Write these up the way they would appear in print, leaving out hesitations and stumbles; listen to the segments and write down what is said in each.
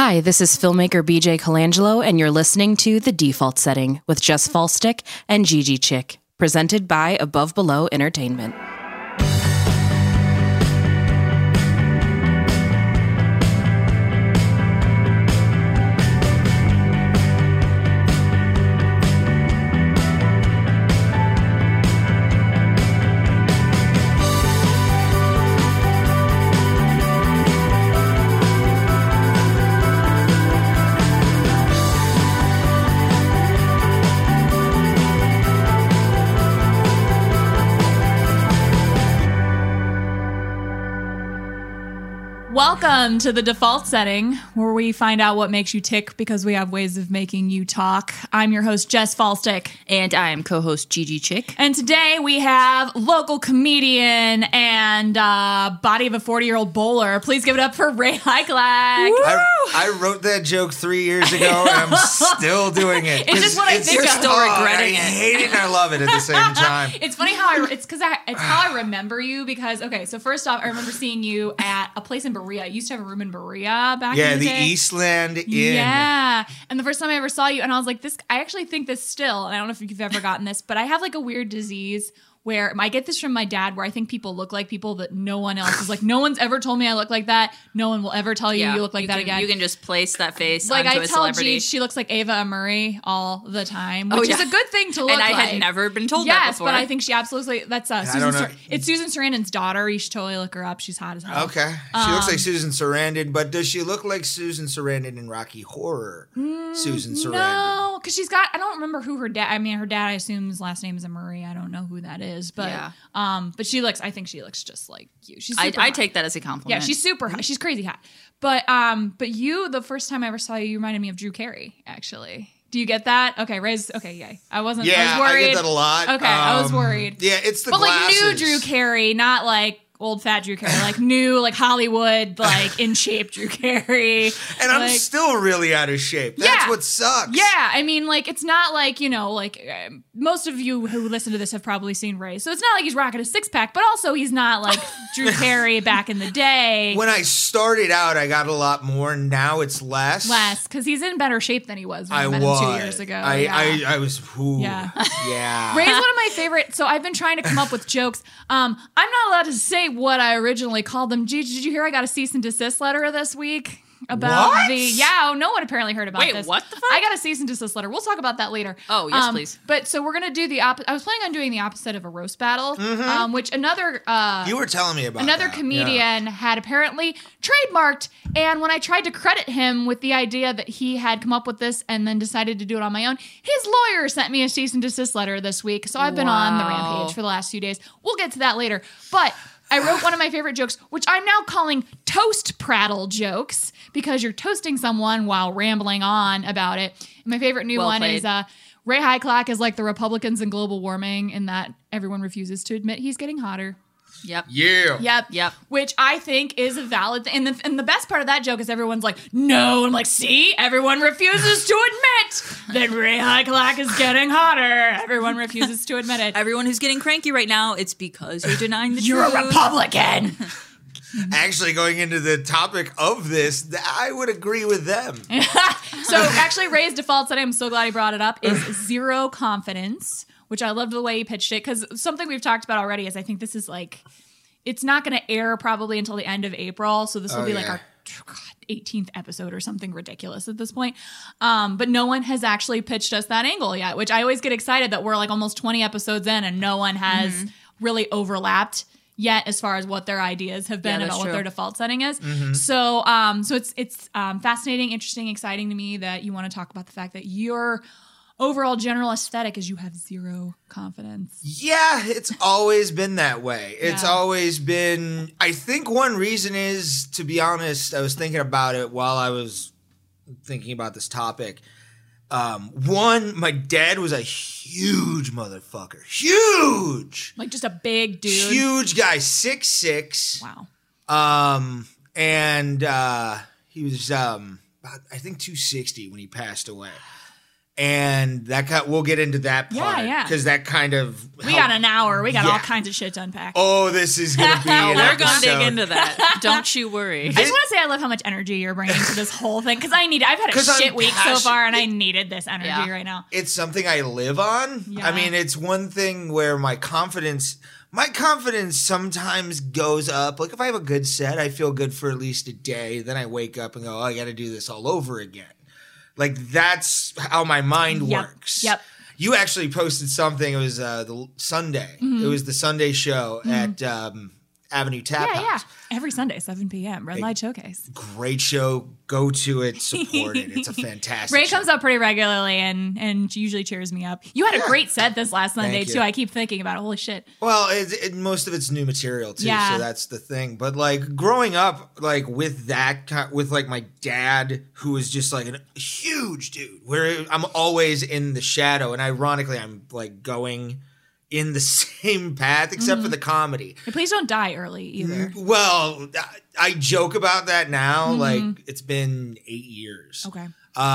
Hi, this is filmmaker BJ Colangelo, and you're listening to The Default Setting with Jess Falstick and Gigi Chick, presented by Above Below Entertainment. Welcome to The Default Setting, where we find out what makes you tick because we have ways of making you talk. I'm your host, Jess Falstick. And I'm co-host Gigi Chick. And today we have local comedian and body of a 40-year-old bowler. Please give it up for Ray Hyclack. I wrote that joke 3 years ago, and I'm still doing it. It's just what I think You're of. still regretting I it. hate it and I love it at the same time. It's funny how it's how I remember you because, okay, so first off, I remember seeing you at a place in Berea. You used to have a room in Berea back in the day. Eastland Inn. Yeah. And the first time I ever saw you, and I was like, I actually think this still, and I don't know if you've ever gotten this, but I have like a weird disease where I get this from my dad where I think people look like people that no one else is like. No one's ever told me I look like that. No one will ever tell you look like that again. You can just place that face like onto I a tell celebrity. G, she looks like Ava Murray all the time, which is a good thing to look like. And I had never been told that before. Yes, but I think she absolutely, that's Susan. It's Susan Sarandon's daughter. You should totally look her up. She's hot as hell. Okay. She looks like Susan Sarandon, but does she look like Susan Sarandon in Rocky Horror? Susan Sarandon. No, because I don't remember who her dad, her dad, I assume his last name is Murray. I don't know who that is, but but I think she looks just like you. She's super I hot. take that as a compliment. Yeah, she's super hot. She's crazy hot. But you, the first time I ever saw you, you reminded me of Drew Carey, actually. Do you get that? Okay, yay. I was worried. I get that a lot. Okay, I was worried. Yeah, it's the but glasses. Like new Drew Carey, not like old fat Drew Carey, like new, like Hollywood, like in shape Drew Carey. And I'm still really out of shape. That's what sucks. Yeah, I mean, like, it's not like, most of you who listen to this have probably seen Ray. So it's not like he's rocking a six-pack, but also he's not like Drew Carey back in the day. When I started out, I got a lot more. Now it's less. Because he's in better shape than he was when I met him 2 years ago. I was, Yeah. Yeah. Ray's one of my favorite, so I've been trying to come up with jokes. I'm not allowed to say what I originally called them. Did you hear I got a cease and desist letter this week? About what? no one apparently heard about this. Wait, what the fuck? I got a cease and desist letter. We'll talk about that later. Oh, yes, please. But so we're going to do the opposite. I was planning on doing the opposite of a roast battle, which another... you were telling me about another that. comedian had apparently trademarked, and when I tried to credit him with the idea that he had come up with this and then decided to do it on my own, his lawyer sent me a cease and desist letter this week, so I've been on the rampage for the last few days. We'll get to that later. But... I wrote one of my favorite jokes, which I'm now calling toast prattle jokes, because you're toasting someone while rambling on about it. And my favorite new one is Ray Hyclack is like the Republicans in global warming in that everyone refuses to admit he's getting hotter. Yep. Yeah. Yep. Which I think is a valid thing. And the best part of that joke is everyone's like, no. And I'm like, see? Everyone refuses to admit that Ray Hyclack is getting hotter. Everyone refuses to admit it. Everyone who's getting cranky right now, it's because you're denying the You're truth. a Republican. Actually, going into the topic of this, I would agree with them. So actually, Ray's default setting, I'm so glad he brought it up, is zero confidence, which I loved the way he pitched it, because something we've talked about already is I think this is like, it's not going to air probably until the end of April, so this will be like our 18th episode or something ridiculous at this point. But no one has actually pitched us that angle yet, which I always get excited that we're like almost 20 episodes in and no one has really overlapped yet as far as what their ideas have been about what their default setting is. So it's fascinating, interesting, exciting to me that you want to talk about the fact that your overall general aesthetic is you have zero confidence. Yeah, it's always been that way. It's always been, I think one reason is, to be honest, I was thinking about it while I was thinking about this topic. One, my dad was a huge motherfucker. Huge! Like just a big dude. Huge guy, 6'6". Wow. And he was, I think 260 when he passed away. And we'll get into that part. Yeah. Because that kind of We got an hour. We got Yeah. all kinds of shit to unpack. Oh, this is going to be an We're gonna dig episode. into that. Don't you worry. I just want to say I love how much energy you're bringing to this whole thing because I've had a 'Cause I'm shit week so passionate. far and I needed this energy Yeah. right now. It's something I live on. Yeah. I mean, it's one thing where my confidence sometimes goes up. Like if I have a good set, I feel good for at least a day. Then I wake up and go, oh, I got to do this all over again. Like that's how my mind works. Yep. You actually posted something. It was the Sunday. It was the Sunday show at Avenue Tap House. Yeah. Every Sunday, 7 p.m. Red Light Showcase. Great show. Go to it. Support it. It's a fantastic Ray show. comes up pretty regularly and usually cheers me up. You had a great set this last Sunday, Thank you. too. I keep thinking about it. Holy shit. Well, most of it's new material too, Yeah. so that's the thing. But like growing up, like with like my dad, who was just like a huge dude, where I'm always in the shadow, and ironically, I'm like going in the same path except for the comedy. And please don't die early either. Well, I joke about that now. Like it's been 8 years. Okay.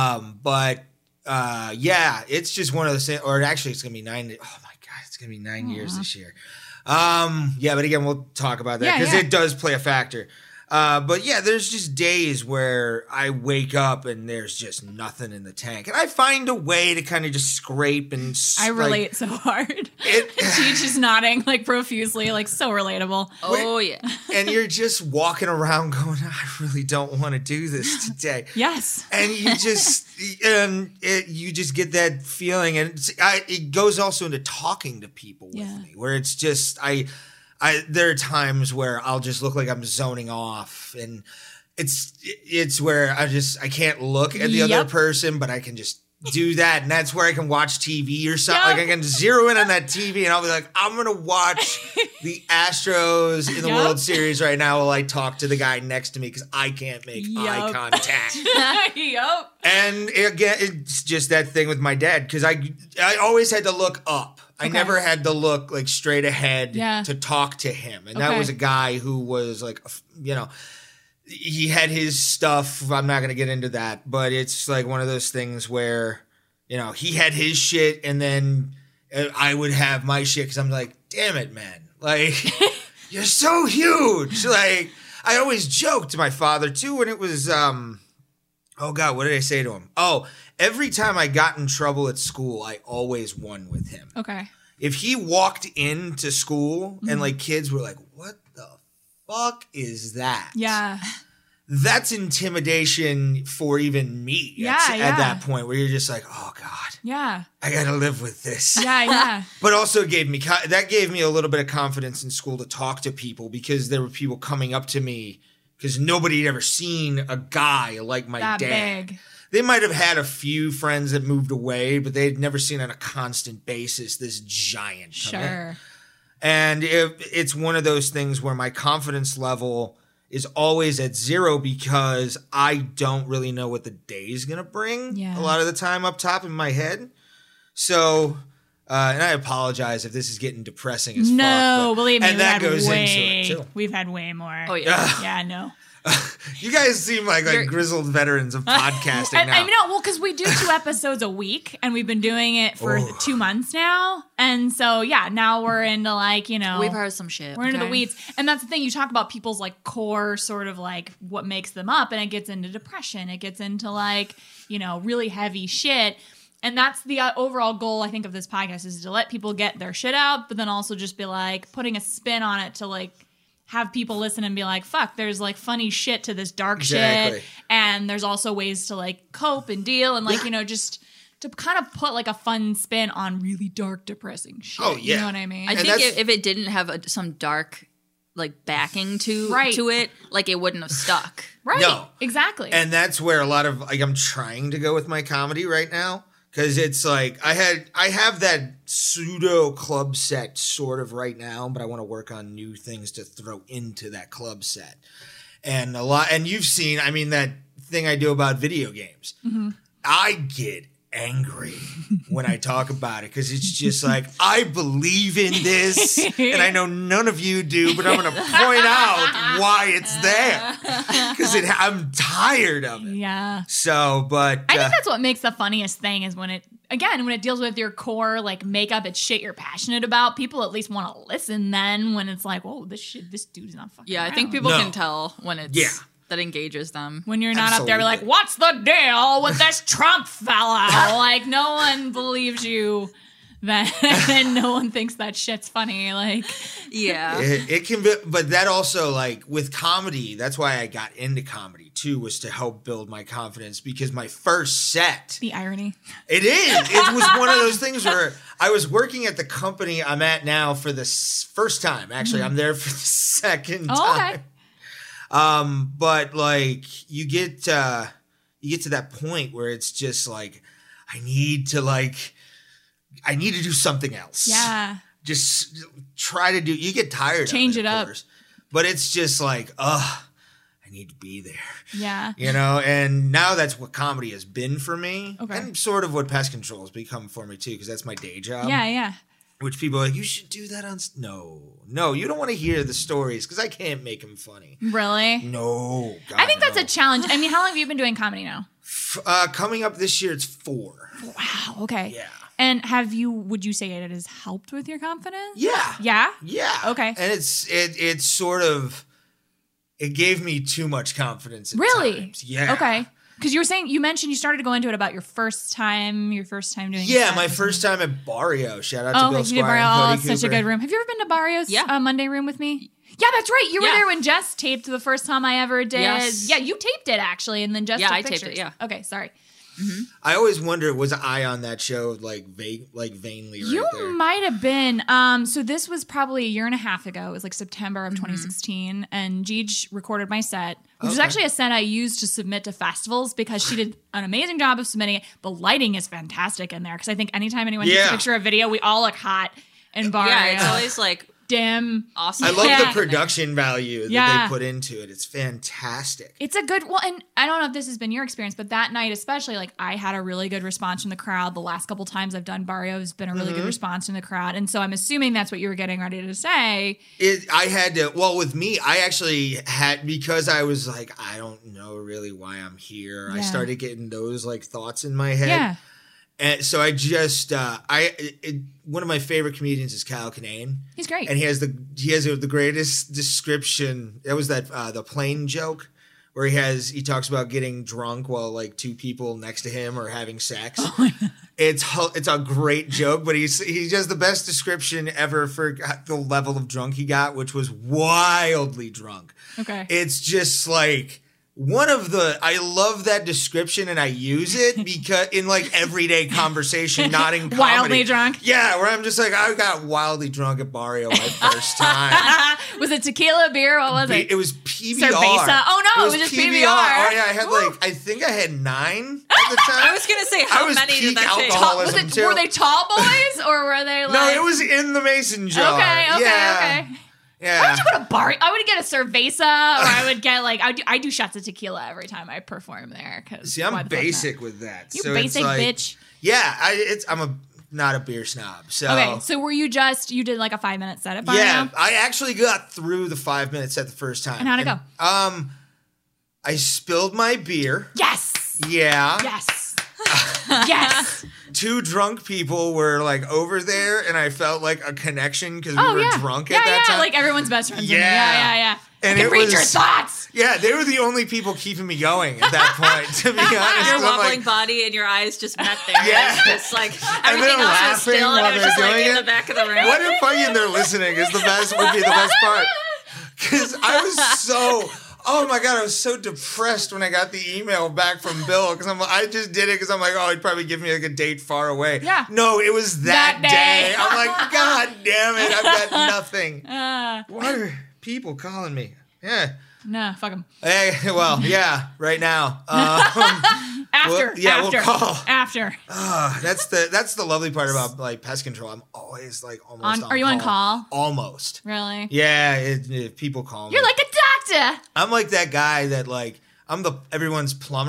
But yeah, it's just one of those things. Or actually, it's gonna be 9. Oh my god, it's gonna be 9 years this year. Yeah, but again, we'll talk about that because it does play a factor. But yeah, there's just days where I wake up and there's just nothing in the tank, and I find a way to kind of just scrape and. I relate so hard. She's just nodding like profusely, like so relatable. Oh yeah. And you're just walking around going, I really don't want to do this today. Yes. And you just you just get that feeling, and it goes also into talking to people with me, where it's just there are times where I'll just look like I'm zoning off, and it's where I can't look at the other person, but I can just do that, and that's where I can watch TV or something. Like I can zero in on that TV, and I'll be like, I'm gonna watch the Astros in the World Series right now while I talk to the guy next to me because I can't make eye contact. Yup. And again, it's just that thing with my dad because I always had to look up. I never had to look like straight ahead to talk to him. And that was a guy who was like, he had his stuff. I'm not going to get into that, but it's like one of those things where, he had his shit and then I would have my shit because I'm like, damn it, man. Like, you're so huge. Like, I always joked to my father too when it was, oh God, what did I say to him? Oh, every time I got in trouble at school, I always won with him. Okay. If he walked into school and like kids were like, what the fuck is that? Yeah. That's intimidation for even me at that point where you're just like, oh God. Yeah. I got to live with this. Yeah. But also gave me a little bit of confidence in school to talk to people because there were people coming up to me because nobody had ever seen a guy like my that dad. Big. They might have had a few friends that moved away, but they'd never seen on a constant basis this giant. Sure. And it's one of those things where my confidence level is always at 0 because I don't really know what the day is going to bring a lot of the time up top in my head. So, and I apologize if this is getting depressing as fuck. No, believe me, and that goes into it too. We've had way more. Oh yeah. Yeah, no. You guys seem like grizzled veterans of podcasting now. I mean, no, well, because we do 2 episodes a week, and we've been doing it for 2 months now. And so, yeah, now we're into we've heard some shit. We're into the weeds. And that's the thing. You talk about people's like core sort of like what makes them up, and it gets into depression. It gets into like, really heavy shit. And that's the overall goal, I think, of this podcast is to let people get their shit out, but then also just be like putting a spin on it to like have people listen and be like, fuck, there's like funny shit to this dark shit. And there's also ways to like cope and deal and like, just to kind of put like a fun spin on really dark, depressing shit. Oh, yeah. You know what I mean? I think if it didn't have some dark like backing to it, like it wouldn't have stuck. Right. No. Exactly. And that's where a lot of like I'm trying to go with my comedy right now. Because it's like I have that pseudo club set sort of right now, but I want to work on new things to throw into that club set. And you've seen, I mean, that thing I do about video games. Mm-hmm. I get angry when I talk about it because it's just like, I believe in this and I know none of you do, but I'm going to point out why it's there because I'm tired of it. Yeah. So, but I think that's what makes the funniest thing is when it deals with your core, like makeup, it's shit you're passionate about. People at least want to listen then when it's like, whoa, this dude's not fucking around. I think people can tell when it's that engages them. When you're not up there like, what's the deal with this Trump fella? Like, no one believes you then, and no one thinks that shit's funny. Like, yeah. It can be, but that also, like, with comedy, that's why I got into comedy, too, was to help build my confidence because my first set. The irony. It is. It was one of those things where I was working at the company I'm at now for the first time. Actually, I'm there for the second time. Okay. But like you get to that point where it's just like, I need to do something else. Yeah. Just try to you get tired Change of it, it up. course. But it's just like, I need to be there. Yeah. And now that's what comedy has been for me. Okay. And sort of what Pest Control has become for me too, because that's my day job. Yeah. Which people are like, you should do that on... No, you don't want to hear the stories because I can't make them funny. Really? No. God, I think that's no. a challenge. I mean, how long have you been doing comedy now? Coming up this year, it's 4. Wow. Okay. Yeah. And would you say it has helped with your confidence? Yeah. Yeah? Yeah. Okay. And it's sort of... It gave me too much confidence at Really? times. Yeah. Okay. Because you mentioned you started to go into it about your first time doing Yeah, my first time at Barrio. Shout out to Bill you did Squire Barrio. and Oh, Cody it's Cooper. such a good room. Have you ever been to Barrio's Monday room with me? Yeah, that's right. You were there when Jess taped the first time I ever did. Yes. Yeah, you taped it actually, and then Jess took pictures. Taped it, yeah. Okay, sorry. Mm-hmm. I always wonder, was I on that show vainly right You there? might have been. So this was probably a year and a half ago. It was like September of 2016, and Jeej recorded my set, which is actually a set I used to submit to festivals because she did an amazing job of submitting it. The lighting is fantastic in there because I think anytime anyone takes a picture or video, we all look hot in Barrio. Yeah, it's always like dim. Awesome. I love the production value that they put into it. It's fantastic. It's a good, and I don't know if this has been your experience, but that night especially, like I had a really good response from the crowd. The last couple times I've done Barrio has been a really good response from the crowd. And so I'm assuming that's what you were getting ready to say. With me, I actually had, because I was like, I don't know really why I'm here. I started getting those thoughts in my head. Yeah. And so I just, one of my favorite comedians is Kyle Kinane. He's great. And he has the greatest description. That was the plane joke where he talks about getting drunk while 2 people next to him are having sex. Oh, it's a great joke, but he does the best description ever for the level of drunk he got, which was wildly drunk. Okay. It's just I love that description and I use it because in everyday conversation, not in comedy. Wildly drunk? Yeah, where I'm just I got wildly drunk at Barrio my first time. Was it tequila, beer? What was it? It was PBR. Cerveza? Oh no, it was just PBR. Oh yeah, I had I think I had 9 at the time. I was going to say, how many did that take? Alcoholism too. Were they tall boys or were they No, it was in the mason jar. Okay. Yeah. Why would you go to bar? I would get a cerveza, or I would get I do shots of tequila every time I perform there. See, I'm basic with that. You basic bitch. Yeah, I'm not a beer snob. So okay, so were you did a 5-minute set at Barrio? Yeah, I actually got through the 5-minute set the first time. And how'd it go? I spilled my beer. Yes. Yeah. Yes. Yes. 2 drunk people were over there, and I felt a connection because we were drunk at that time. Like everyone's best friends. Yeah. And I can read your thoughts. Yeah, they were the only people keeping me going at that point, to be honest. Your wobbling body and your eyes just met there. Yeah. It's just everything else was still, and it was just in the back of the room. What if fucking they're listening would be the best part. Because I was so... Oh my God, I was so depressed when I got the email back from Bill because I just did it because I'm he'd probably give me a date far away. Yeah. No, it was that day. I'm God damn it, I've got nothing. Why are people calling me? Yeah. Nah, fuck them. Hey, well, yeah, right now. After. We'll call. After. That's the lovely part about Pest Control. I'm always almost on Are you call. on call? Almost. Really? Yeah, if people call me. You're like a doctor. I'm like that guy that I'm everyone's plumber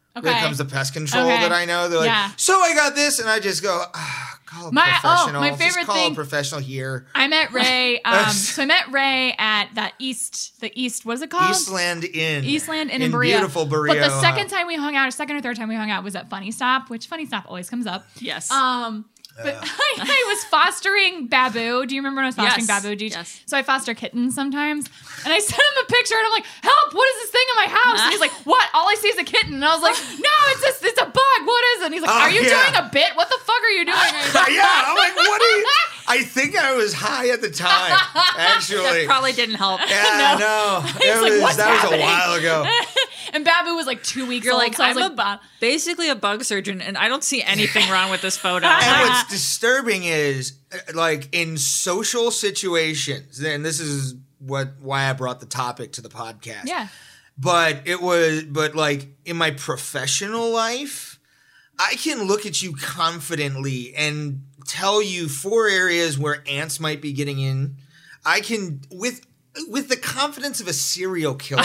Okay. When it comes to pest control that I know. They're like, so I got this, and I just go, call a professional. My favorite just call thing, a professional here. I met Ray. So I met Ray at the East, what is it called? Eastland Inn in Berea. Beautiful Berea. But the second time we hung out, or second or third time we hung out, was at Funny Stop, which Funny Stop always comes up. Yes. But I was fostering Babu. Do you remember when I was fostering Babu? Yes. So I foster kittens sometimes. And I sent him a picture and I'm like, help, what is this thing in my house? And he's like, what? All I see is a kitten. And I was like, no, it's a bug. What is it? And he's like, are you doing a bit? What the fuck are you doing? I'm like, what are you? I think I was high at the time, actually. That probably didn't help. Yeah, no. That was a while ago. And Babu was like 2 weeks You're old. like, so I was basically a bug surgeon, and I don't see anything wrong with this photo. And what's disturbing is, like, in social situations, and this is why I brought the topic to the podcast. Yeah. But like, in my professional life, I can look at you confidently and tell you 4 areas where ants might be getting in. I can, with the confidence of a serial killer.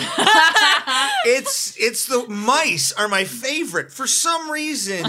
It's the mice are my favorite for some reason.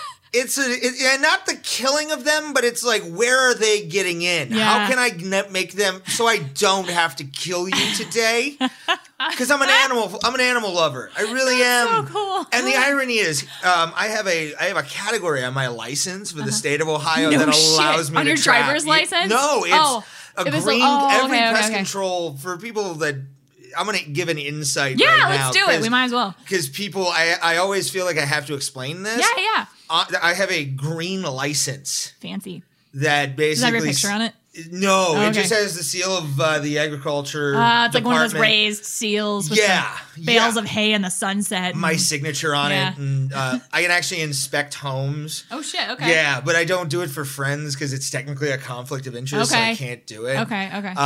And not the killing of them, but it's like, where are they getting in? Yeah. How can I make them so I don't have to kill you today? Because I'm an animal lover. I really am. So cool. And the irony is, I have a category on my license for the state of Ohio that allows me on to your trap. driver's license. No, it's every pest okay. control for people that. I'm going to give an insight right now. Let's do it. We might as well. Because people, I always feel like I have to explain this. Yeah. I have a green license. Fancy. That basically. Does it have your picture on it? No, it just has the seal of the agriculture. It's like one of those raised seals with bales of hay in the sunset. My signature on it. And I can actually inspect homes. Oh, shit. Okay. Yeah, but I don't do it for friends because it's technically a conflict of interest, so I can't do it. Okay.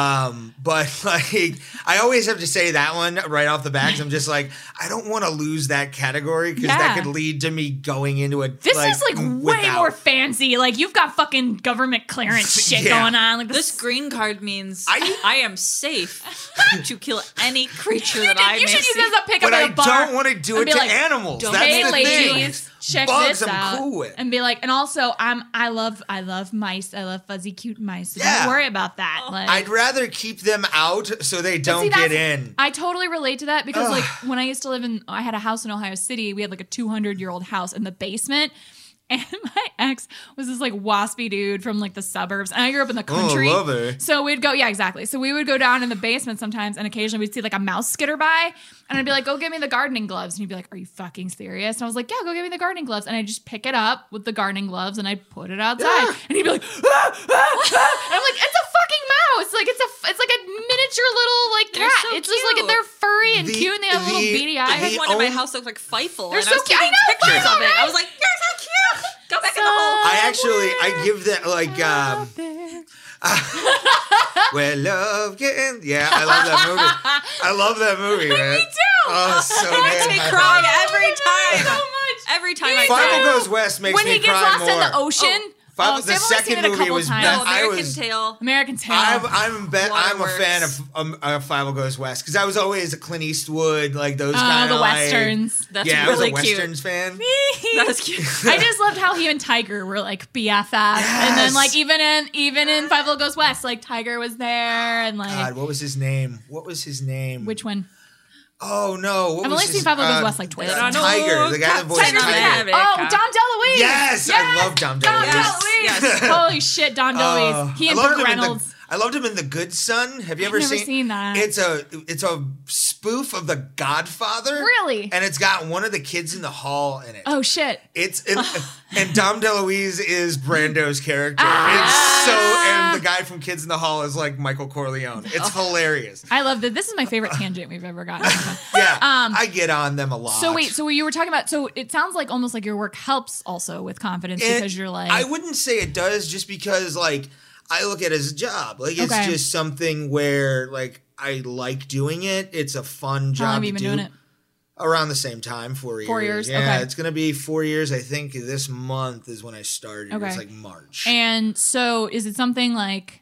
But, like, I always have to say that one right off the bat because I'm just like, I don't want to lose that category because that could lead to me going into a. This is, like, way more fancy. Like, you've got fucking government clearance shit going on. Like this green card means I am safe to kill any creature that I may see. You should use this as a pickup at a bar. But I don't want to do it to animals. That's the thing. Check bugs, this out. I'm cool with. And be like, and also I love mice. I love fuzzy cute mice. So don't worry about that. Like, I'd rather keep them out so they don't get in. I totally relate to that because like when I used to live I had a house in Ohio City. We had like a 200-year-old house in the basement. And my ex was this like waspy dude from like the suburbs. And I grew up in the country. Oh, I love her. So we'd go, exactly. So we would go down in the basement sometimes and occasionally we'd see like a mouse skitter by. And I'd be like, go get me the gardening gloves. And he'd be like, are you fucking serious? And I was like, yeah, go get me the gardening gloves. And I'd just pick it up with the gardening gloves and I'd put it outside. And he'd be like, And I'm like, it's a fucking mouse. Like it's like a miniature little like cat. So it's just like they're furry and cute and they have little beady eyes. I had one in my house that looked like Fightful. They're and so I was cute. taking pictures of it. I was like, you're so cute. Go back in the hole. I give that like where love can. Yeah, I love that movie. I love that movie, man. Me too. Oh, so good. Makes me cry every time. So much. Every time I Five Goes West makes when me he gets cry lost more. in the ocean. The second movie was best. American Tail. I'm a fan of Five Goes West because I was always a Clint Eastwood, like those kind of the westerns. That's I really was a cute. westerns fan. That was cute. I just loved how he and Tiger were like BFF, and then like even in Five Goes West, like Tiger was there, and like God, what was his name? Which one? Oh no! I've only seen Five Goes West like twice. Tiger, the guy that voiced Tiger. Oh, Dom DeLuise. Yes, I love Dom DeLuise. Yes. Holy shit, Dom DeLuise. He and Burt Reynolds. I loved him in The Good Son. Have you ever seen that? It's a spoof of The Godfather. Really? And it's got one of the kids in the hall in it. Oh shit! And Dom DeLuise is Brando's character. And the guy from Kids in the Hall is like Michael Corleone. It's hilarious. I love that. This is my favorite tangent we've ever gotten. Yeah, I get on them a lot. So wait, so you were talking about. So it sounds like almost like your work helps also with confidence because you're like. I wouldn't say it does, just because like. I look at it as a job. Like, it's just something where, like, I like doing it. It's a fun job. How long have you been doing it? Around the same time, 4 years. 4 years? Yeah, okay. It's going to be 4 years. I think this month is when I started. Okay. It's like March. And so is it something like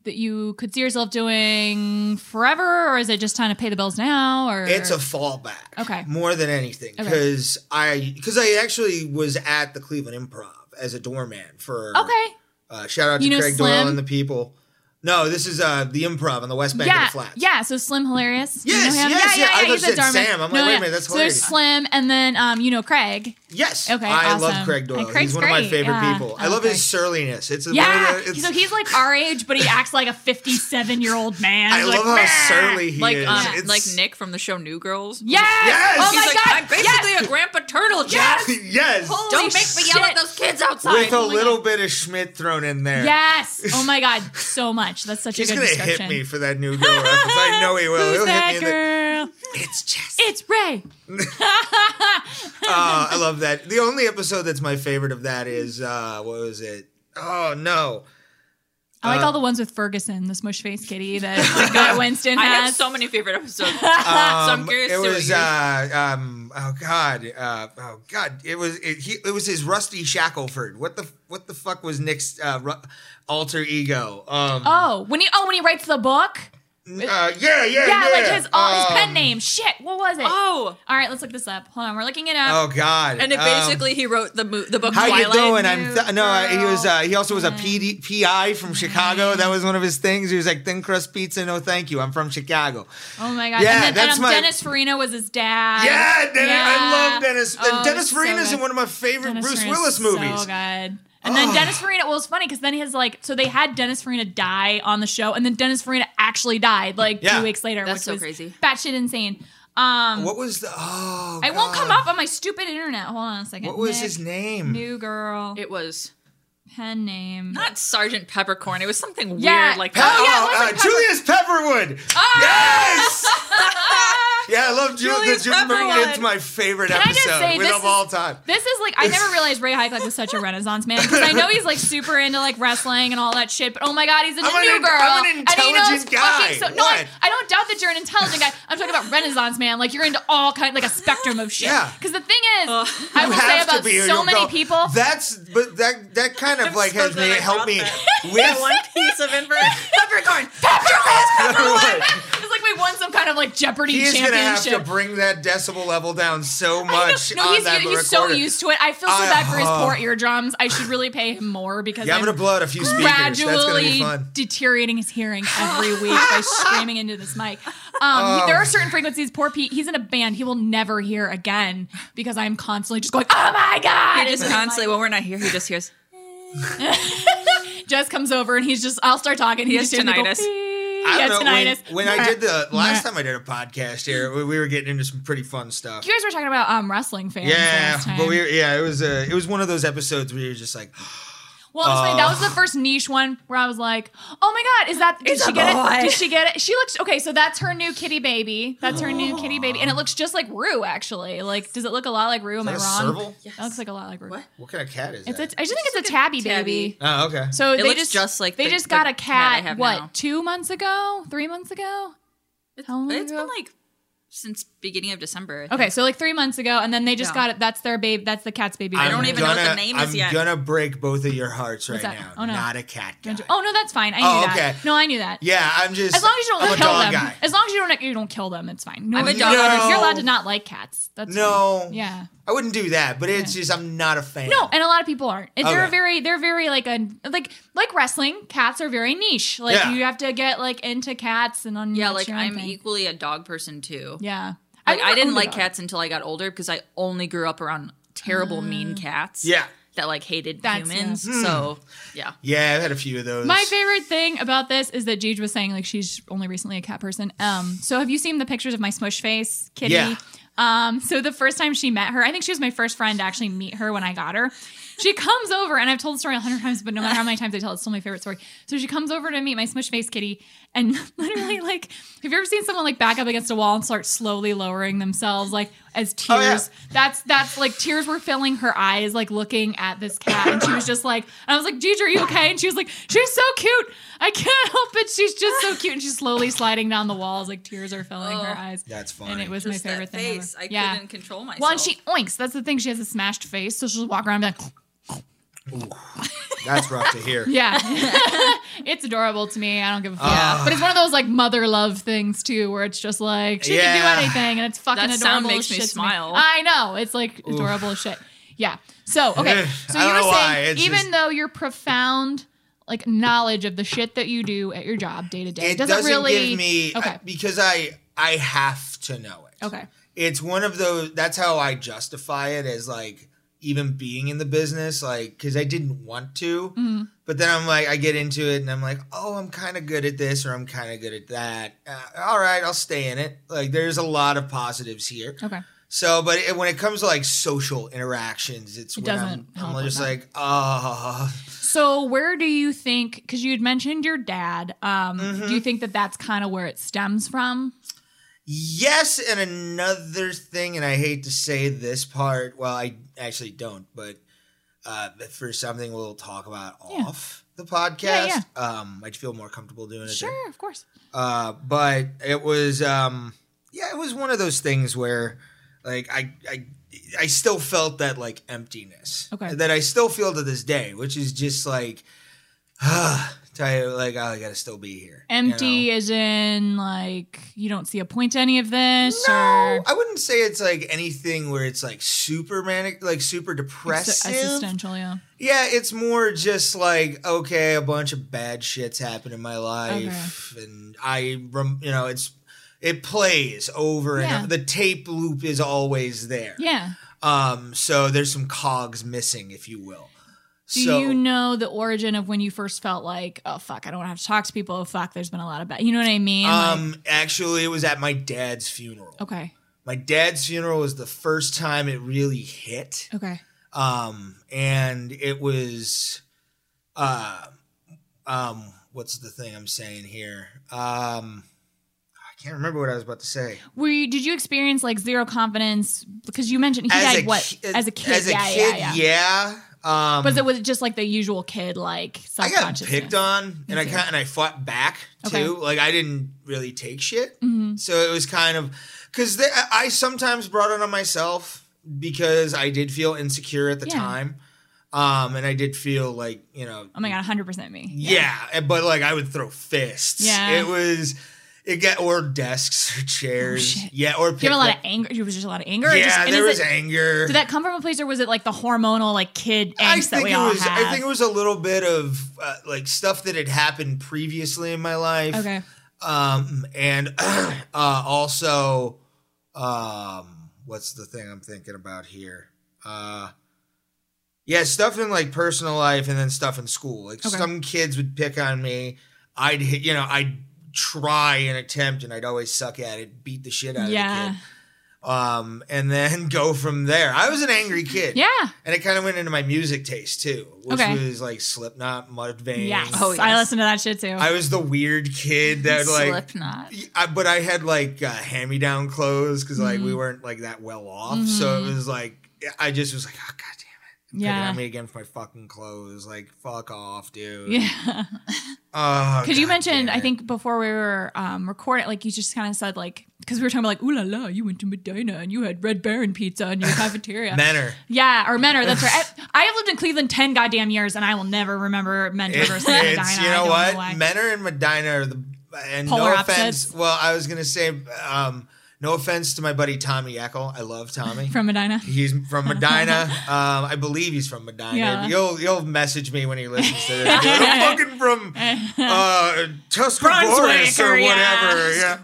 that you could see yourself doing forever, or is it just trying to pay the bills now? Or It's a fallback. Okay. More than anything, because I actually was at the Cleveland Improv as a doorman for. Okay. Shout out to Craig Slim? Doyle and the people. No, this is the Improv on the West Bank of the Flats. Yeah, so Slim Hilarious. Yes, you know him? yes, yeah. I thought he's you a said doorman. Sam. I'm like, wait a minute, that's so hilarious. there's Slim, and then you know Craig. Yes. Okay, I awesome. love Craig Doyle. And Craig's He's one of my great, favorite yeah. people. I Oh, love Craig. his surliness. It's So he's like our age, but he acts like a 57-year-old man. I love how surly he Like is. like Nick from the show New Girls. Yes! Yes! Oh He's my like, god! I'm basically a Grandpa Turtle, Jeff. Yes. Don't make me yell at those kids outside. With a little bit of Schmidt thrown in there. Yes! Oh my god, so much. That's such He's a good gonna description. hit me for that New Girl reference. I know he will. Who's He'll that hit me girl? It's Jess. It's Ray. I love that. The only episode that's my favorite of that is what was it? Oh no. I like all the ones with Ferguson, the smush face kitty that Guy Winston I has. have so many favorite episodes. So I'm curious. It to was what it was his Rusty Shackelford. What the fuck was Nick's alter ego? when he writes the book. Yeah, like his pen name. Shit, what was it? Oh. All right, let's look this up. Hold on, we're looking it up. Oh God! And it basically he wrote the book. How Twilight. you doing? He also was a PI from Chicago. That was one of his things. He was like thin crust pizza. No, thank you. I'm from Chicago. Oh my god! Yeah, and that's my. Dennis Farina was his dad. Yeah, I love Dennis. Oh, And Dennis so Farina's good. in one of my favorite Dennis Bruce Farina's Willis movies. So good. And then Dennis Farina, well, it's funny because then so they had Dennis Farina die on the show, and then Dennis Farina actually died 2 weeks later, That's which so was crazy. Batshit insane. What was the? It won't come up on my stupid internet. Hold on a second. What was Nick, his name? New girl. It was Pen name. not Sergeant Peppercorn. It was something weird like Julius Pepperwood. Yes. Yeah, I love Julius Pepperwood. It's my favorite Can I just episode say, of all time. This is I never realized Ray Hycliffe was such a Renaissance man because I know he's super into wrestling and all that shit. But oh my god, he's into New Girl. I'm an intelligent and guy. No, I don't doubt that you're an intelligent guy. I'm talking about Renaissance man. You're into all a spectrum of shit. Yeah. Because the thing is, I will say about so many people. That kind of has me help me with one piece of information. Peppercorn. It's like we won some kind of Jeopardy He's championship. gonna have to bring that decibel level down so much. No, he's so used to it. I feel so bad for his poor eardrums. I should really pay him more because I'm gonna blow out a few speakers. That's gonna be gradually fun. deteriorating his hearing every week by screaming into this mic. There are certain frequencies. Poor Pete, he's in a band he will never hear again because I'm constantly just going, oh my god! He just constantly when we're not here, he just hears. Jess comes over and I'll start talking. He has just hears me go, tinnitus. I don't know, tinnitus. when I did the last time I did a podcast here, we were getting into some pretty fun stuff. You guys were talking about wrestling fans. Yeah, last time. but it was one of those episodes where you're just like, well, it's funny. That was the first niche one where I was like, "Oh my god, is that? Did she get it? Did she get it? She looks okay. So that's her new kitty baby. That's her new kitty baby, and it looks just like Rue. Actually, does it look a lot like Rue? Am I wrong? Serval? Yes. That looks like a lot like Rue. What kind of cat is that? I just think it's a tabby baby. Oh, okay. So It they looks just like they the- just the got a cat I cat. have What? now. 2 months ago? 3 months ago? How long It's ago? been since beginning of December. Okay, so 3 months ago, and then they just got it. That's their babe. That's the cat's baby. I baby. don't even know what the name is yet. I'm gonna break both of your hearts right that? now. Oh, no. Not a cat guy. Oh no, that's fine. I knew that. okay. No, I knew that. Yeah, I'm just. As long as you I'm don't a kill dog them. guy. As long as you don't kill them, it's fine. No, I'm a you're dog allowed- No. You're allowed to not like cats. That's No. fine. Yeah. I wouldn't do that, but it's just I'm not a fan. No, and a lot of people aren't. And They're Okay. very like wrestling. Cats are very niche. Yeah. You have to get into cats and on. Yeah, that's your own I'm thing. equally a dog person too. Yeah. I didn't owned a like dog. cats until I got older because I only grew up around terrible, mean cats. Yeah. That hated That's- humans. yeah. So yeah. Yeah, I've had a few of those. My favorite thing about this is that Gigi was saying she's only recently a cat person. So have you seen the pictures of my smush face kitty? Yeah. So the first time she met her, I think she was my first friend to actually meet her when I got her. She comes over, and I've told the story 100 times, but no matter how many times I tell it, it's still my favorite story. So she comes over to meet my smush face kitty, and literally, have you ever seen someone back up against a wall and start slowly lowering themselves, as tears? Oh, yeah. That's tears were filling her eyes, looking at this cat, and she was just and I was like, Gigi, are you okay? And she was like, she's so cute. I can't help it. She's just so cute, and she's slowly sliding down the walls, tears are filling her eyes. That's funny. And it was Just my favorite that thing. face. Ever. I couldn't control myself. Well, and she oinks. That's the thing. She has a smashed face, so she'll walk around and be like, That's rough to hear. yeah. It's adorable to me. I don't give a fuck. But it's one of those like mother love things too, where it's just like she can do anything, and it's fucking that adorable. Sound makes me smile. I know, it's like adorable as shit. Yeah. So okay. So you were saying even though your profound like knowledge of the shit that you do at your job day to day doesn't really give me because I have to know it. Okay. It's one of those. That's how I justify it as like. Even being in the business, like, because I didn't want to, but then I'm like, I get into it and I'm like, oh, I'm kind of good at this or I'm kind of good at that. All right, I'll stay in it. Like, there's a lot of positives here. Okay. So, but when it comes to like social interactions, it when I'm just like, oh. So where do you think, because you had mentioned your dad, do you think that that's kind of where it stems from? Yes, and another thing, and I hate to say this part, well, I actually don't, but for something we'll talk about off the podcast, I'd feel more comfortable doing it. Sure, of course. But it was, it was one of those things where, like, I still felt that, like, emptiness. Okay. That I still feel to this day, which is just, like, tell you, like, oh, I gotta still be here. Empty as in, like, you don't see a point to any of this? No, or? I wouldn't say it's, like, anything where it's, like, super manic, like, super depressive. Existential, yeah. Yeah, it's more just, like, okay, a bunch of bad shit's happened in my life, and it plays over, and the tape loop is always there. Yeah. So there's some cogs missing, if you will. Do you know the origin of when you first felt like, oh, fuck, I don't have to talk to people. Oh, fuck, there's been a lot of bad. You know what I mean? Actually, it was at my dad's funeral. Okay. My dad's funeral was the first time it really hit. Okay. And it was, what's the thing I'm saying here? I can't remember what I was about to say. Did you experience like zero confidence? Because you mentioned he died as a kid? As a kid, yeah. Was it just like the usual kid, like self-consciousness? I got picked on, and I fought back too. Okay. Like I didn't really take shit, so it was kind of because I sometimes brought it on myself because I did feel insecure at the time, and I did feel like oh my god, 100% me. Yeah, but like I would throw fists. Yeah, or desks or chairs. Oh, yeah, or do you have a lot of anger? It was just a lot of anger. Yeah, there was anger. Did that come from a place, or was it like the hormonal, like kid angst that we all have? I think it was a little bit of like stuff that had happened previously in my life. Okay. And also, what's the thing I'm thinking about here? Stuff in like personal life, and then stuff in school. Like some kids would pick on me. I'd try and attempt, and I'd always suck at it, beat the shit out of the kid. And then go from there. I was an angry kid. Yeah. And it kind of went into my music taste too, which was like Slipknot, Mudvayne. Yes. Oh, yes. I listened to that shit too. I was the weird kid that like Slipknot. But I had like hand-me-down clothes because like we weren't like that well off. So it was like I just was like, oh god damn it. Picking on me again for my fucking clothes. Like, fuck off, dude. Yeah. Because you mentioned, I think before we were recording, like you just kind of said like, because we were talking about like, ooh la la, you went to Medina and you had Red Baron pizza in your cafeteria. Menor. Yeah, or Menor, that's right. I have lived in Cleveland 10 goddamn years and I will never remember Menor versus Medina. You know what? Menor and Medina are and polar no opposites. Offense. Well, I was going to say, no offense to my buddy Tommy Eckel. I love Tommy. From Medina? He's from Medina. I believe he's from Medina. Yeah. You'll message me when he listens to this. I'm fucking from Tuscarawas or whatever. Yeah.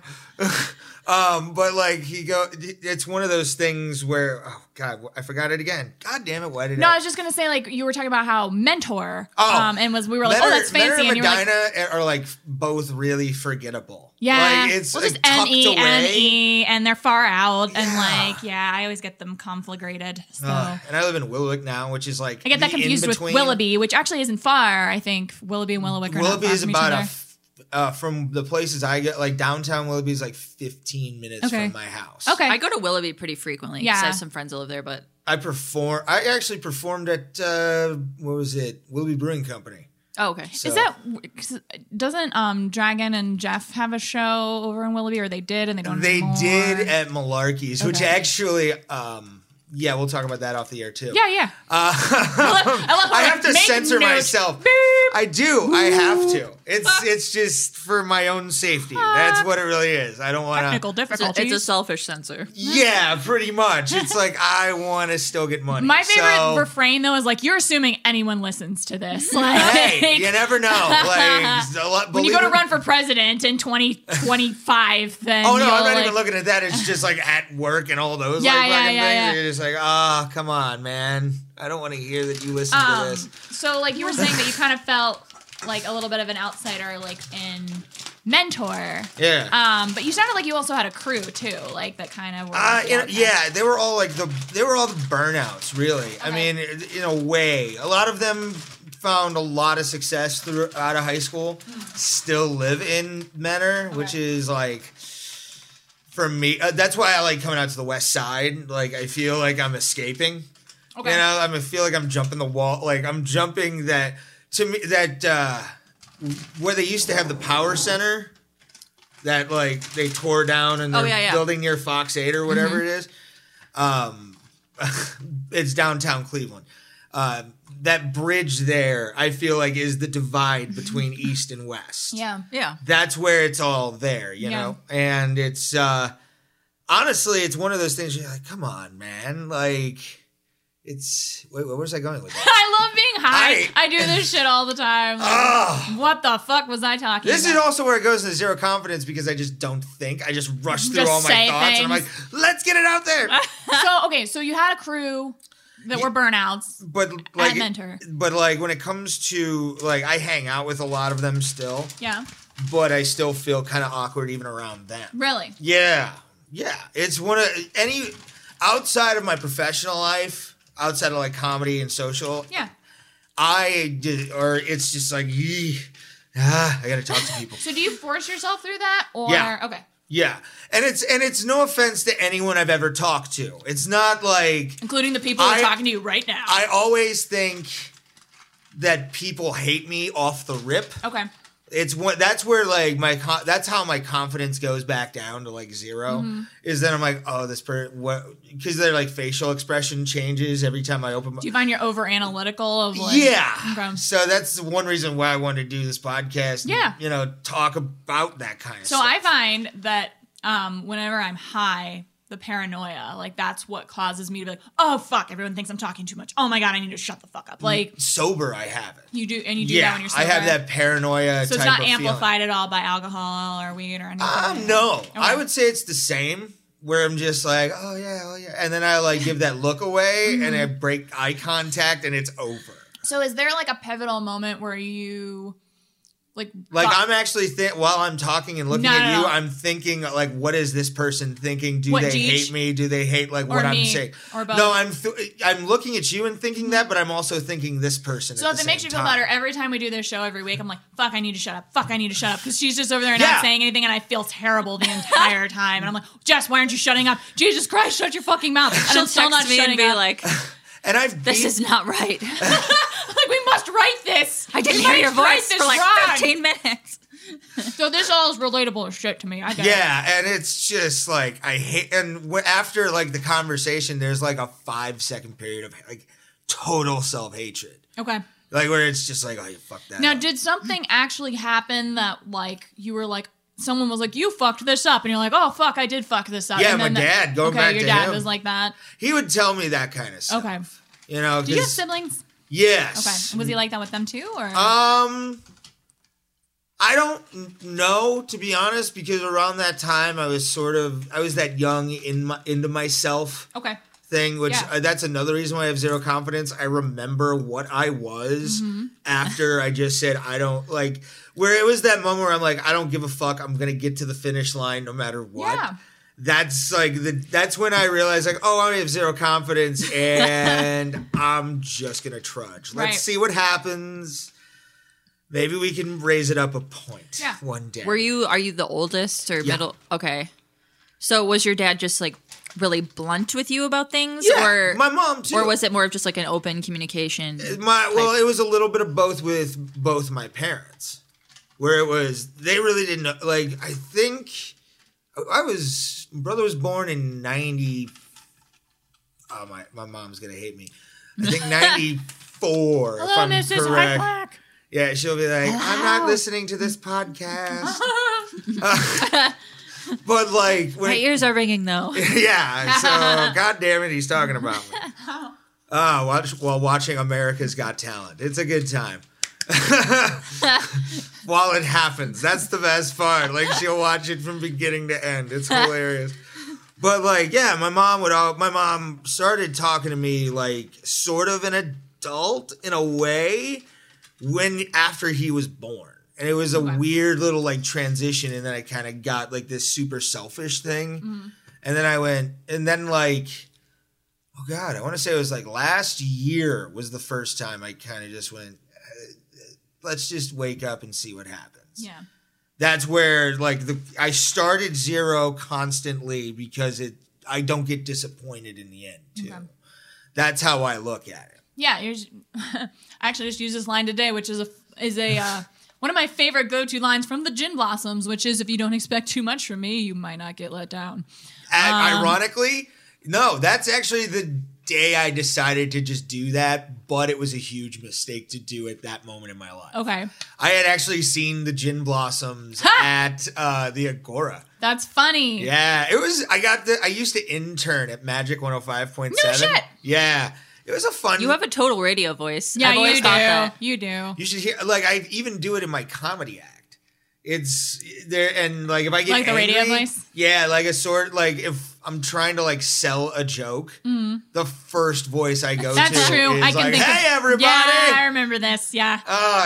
But like it's one of those things where, oh god, I forgot it again. God damn it, why did I was just gonna say, like, you were talking about how Mentor, and we were like, oh, that's fancy, Menor and you were Medina like, are like both really forgettable. Yeah, like, it's just tucked away. NE, and they're far out, and like, I always get them conflagrated. So. And I live in Willowick now, which is like I get that confused with Willoughby, which actually isn't far. I think Willoughby and Willowick are Willoughby not far is from about each other. From the places I get, like downtown Willoughby is like 15 minutes from my house. Okay. I go to Willoughby pretty frequently because I have some friends that live there, but I actually performed at Willoughby Brewing Company. Oh, okay. So. Doesn't Dragon and Jeff have a show over in Willoughby, or they did and they don't anymore? They did at Malarkey's, which actually we'll talk about that off the air too. I love I have to censor myself. Beep. I do. I have to. It's just for my own safety. That's what it really is. I don't want technical difficulties. It's a selfish censor. Yeah, pretty much. It's like I want to still get money. My favorite refrain though is like, "You're assuming anyone listens to this." Like, hey, you never know. Like, when you go to run for president in 2025, then oh no, I'm not even looking at that. It's just like at work and all those fucking things. You're just like, oh, come on, man. I don't want to hear that you listen to this. So like you were saying that you kind of felt like a little bit of an outsider, like in Mentor. Yeah. But you sounded like you also had a crew too, like that kind of. Yeah, they were all like the burnouts, really. Okay. I mean, in a way, a lot of them found a lot of success out of high school. Still live in Mentor, which is like, for me, that's why I like coming out to the West Side. Like, I feel like I'm escaping. Okay. You know, I feel like I'm jumping the wall. Like I'm jumping that. To me, where they used to have the Power Center, that like they tore down and they're building near Fox 8 or whatever it is. It's downtown Cleveland. That bridge there, I feel like, is the divide between East and West. Yeah. That's where it's all there, you know? And it's, honestly, it's one of those things you're like, come on, man. Like... where was I going with that? I love being high. I do this shit all the time. Like, what the fuck was I talking about? This is also where it goes into zero confidence because I just don't think. I just rush through all my thoughts and I'm like, let's get it out there. So you had a crew that were burnouts, but like, at Mentor. But like when it comes to like, I hang out with a lot of them still. Yeah. But I still feel kind of awkward even around them. Really? Yeah. It's one of outside of my professional life. Outside of like comedy and social, it's just like, I gotta talk to people. So do you force yourself through that, or okay? Yeah, and it's no offense to anyone I've ever talked to. It's not like including the people who are talking to you right now. I always think that people hate me off the rip. Okay. That's where like that's how my confidence goes back down to like zero. Is then I'm like, oh, this person, what? Because their like facial expression changes every time I open. Do you find you're over analytical of like? Yeah. Okay. So that's one reason why I wanted to do this podcast. Yeah. And, talk about that kind of stuff. So I find that whenever I'm high, the paranoia, like that's what causes me to be like, oh fuck, everyone thinks I'm talking too much. Oh my god, I need to shut the fuck up. Like sober, I have it. You do, and you do that when you're sober. I have that paranoia. So it's not amplified at all by alcohol or weed or anything. No, okay. I would say it's the same. Where I'm just like, oh yeah, and then I like give that look away and I break eye contact and it's over. So is there like a pivotal moment where you? Like I'm actually while I'm talking and looking at you, I'm thinking like, what is this person thinking? Do they hate me? Do they hate like what I'm saying? Or both? No, I'm looking at you and thinking that, but I'm also thinking this person. So if it makes you feel better, every time we do this show every week, I'm like, fuck, I need to shut up. Fuck, I need to shut up because she's just over there and not saying anything, and I feel terrible the entire time. And I'm like, Jess, why aren't you shutting up? Jesus Christ, shut your fucking mouth! And She'll I'm still not shutting and be up. Like, and this is not right. Like we must write this. I didn't hear your voice for like 15 minutes. So this all is relatable as shit to me. I get it. And it's just like I hate. And after like the conversation, there's like a 5-second period of like total self-hatred. Okay. Like where it's just like, oh, you fucked that Now, up. did something actually happen that like you were like someone was like, you fucked this up, and you're like, oh fuck, I did fuck this up. Yeah, and my dad. Going back to him. your dad was like that. He would tell me that kind of stuff. Okay. You know, do you have siblings? Yes. Okay. Was he like that with them too, or? I don't know, to be honest, because around that time I was that young into myself. Okay. Thing, which that's another reason why I have zero confidence. I remember what I was after I just said I don't like. Where it was that moment where I'm like, I don't give a fuck. I'm gonna get to the finish line no matter what. Yeah. That's like that's when I realized like, oh, I have zero confidence and I'm just gonna trudge. Let's see what happens. Maybe we can raise it up a point one day. Are you the oldest or middle? Okay. So was your dad just like really blunt with you about things? Yeah, or my mom too. Or was it more of just like an open communication? It was a little bit of both with both my parents. Where it was, they really didn't know. Like, I think brother was born in 90. Oh, my mom's going to hate me. I think 94, if I'm correct. Yeah, she'll be like, I'm not listening to this podcast. But like, My ears are ringing though. yeah. So, God damn it, he's talking about me. While watching America's Got Talent, it's a good time. While it happens, that's the best part. Like, she'll watch it from beginning to end. It's hilarious. But like, yeah, my mom started talking to me like sort of an adult in a way after he was born. And it was a weird little like transition, and then I kind of got like this super selfish thing. Mm-hmm. And then I went, and then like, oh God, I want to say it was like last year was the first time I kind of just went, let's just wake up and see what happens. Yeah. That's where like I started zero constantly because I don't get disappointed in the end too. Okay. That's how I look at it. Yeah. I actually just used this line today, which is a one of my favorite go-to lines from the Gin Blossoms, which is, if you don't expect too much from me, you might not get let down. Ironically, no, that's actually the day I decided to just do that, but it was a huge mistake to do at that moment in my life. Okay. I had actually seen the Gin Blossoms at the Agora. That's funny. Yeah, it was, I used to intern at Magic 105.7. No shit. Yeah. It was a fun. You have a total radio voice. Yeah, I've always you do. thought that. You do. You should hear. Like, I even do it in my comedy act. It's there, and like if I get like the angry, radio voice. Yeah, like a sort. Like if I'm trying to like sell a joke, the first voice I go That's to true. is I can like, think "Hey, everybody!" Yeah, I remember this. Yeah.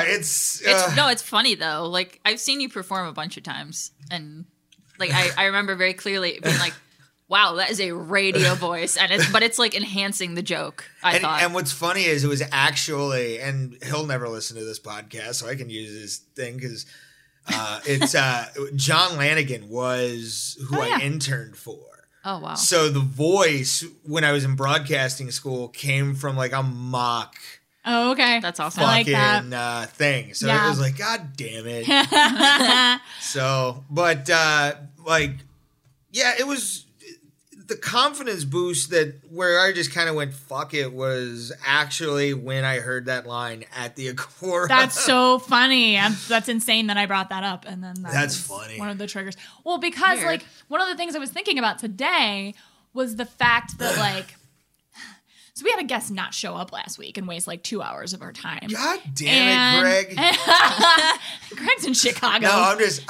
It's funny though. Like, I've seen you perform a bunch of times, and like I remember very clearly being like, wow, that is a radio voice, but it's like enhancing the joke. I thought. And what's funny is it was actually, and he'll never listen to this podcast, so I can use his thing because it's John Lanigan was who I interned for. Oh wow! So the voice when I was in broadcasting school came from like a mock. Oh, okay. That's awesome. I like that. Thing. So it was like, God damn it. So, but like, yeah, it was. The confidence boost that where I just kind of went, fuck it, was actually when I heard that line at the Agora. That's so funny. That's insane that I brought that up. And then that's funny. One of the triggers. Well, because weird. Like one of the things I was thinking about today was the fact that like, so we had a guest not show up last week and waste like 2 hours of our time. God damn it, Greg. Greg's in Chicago. No,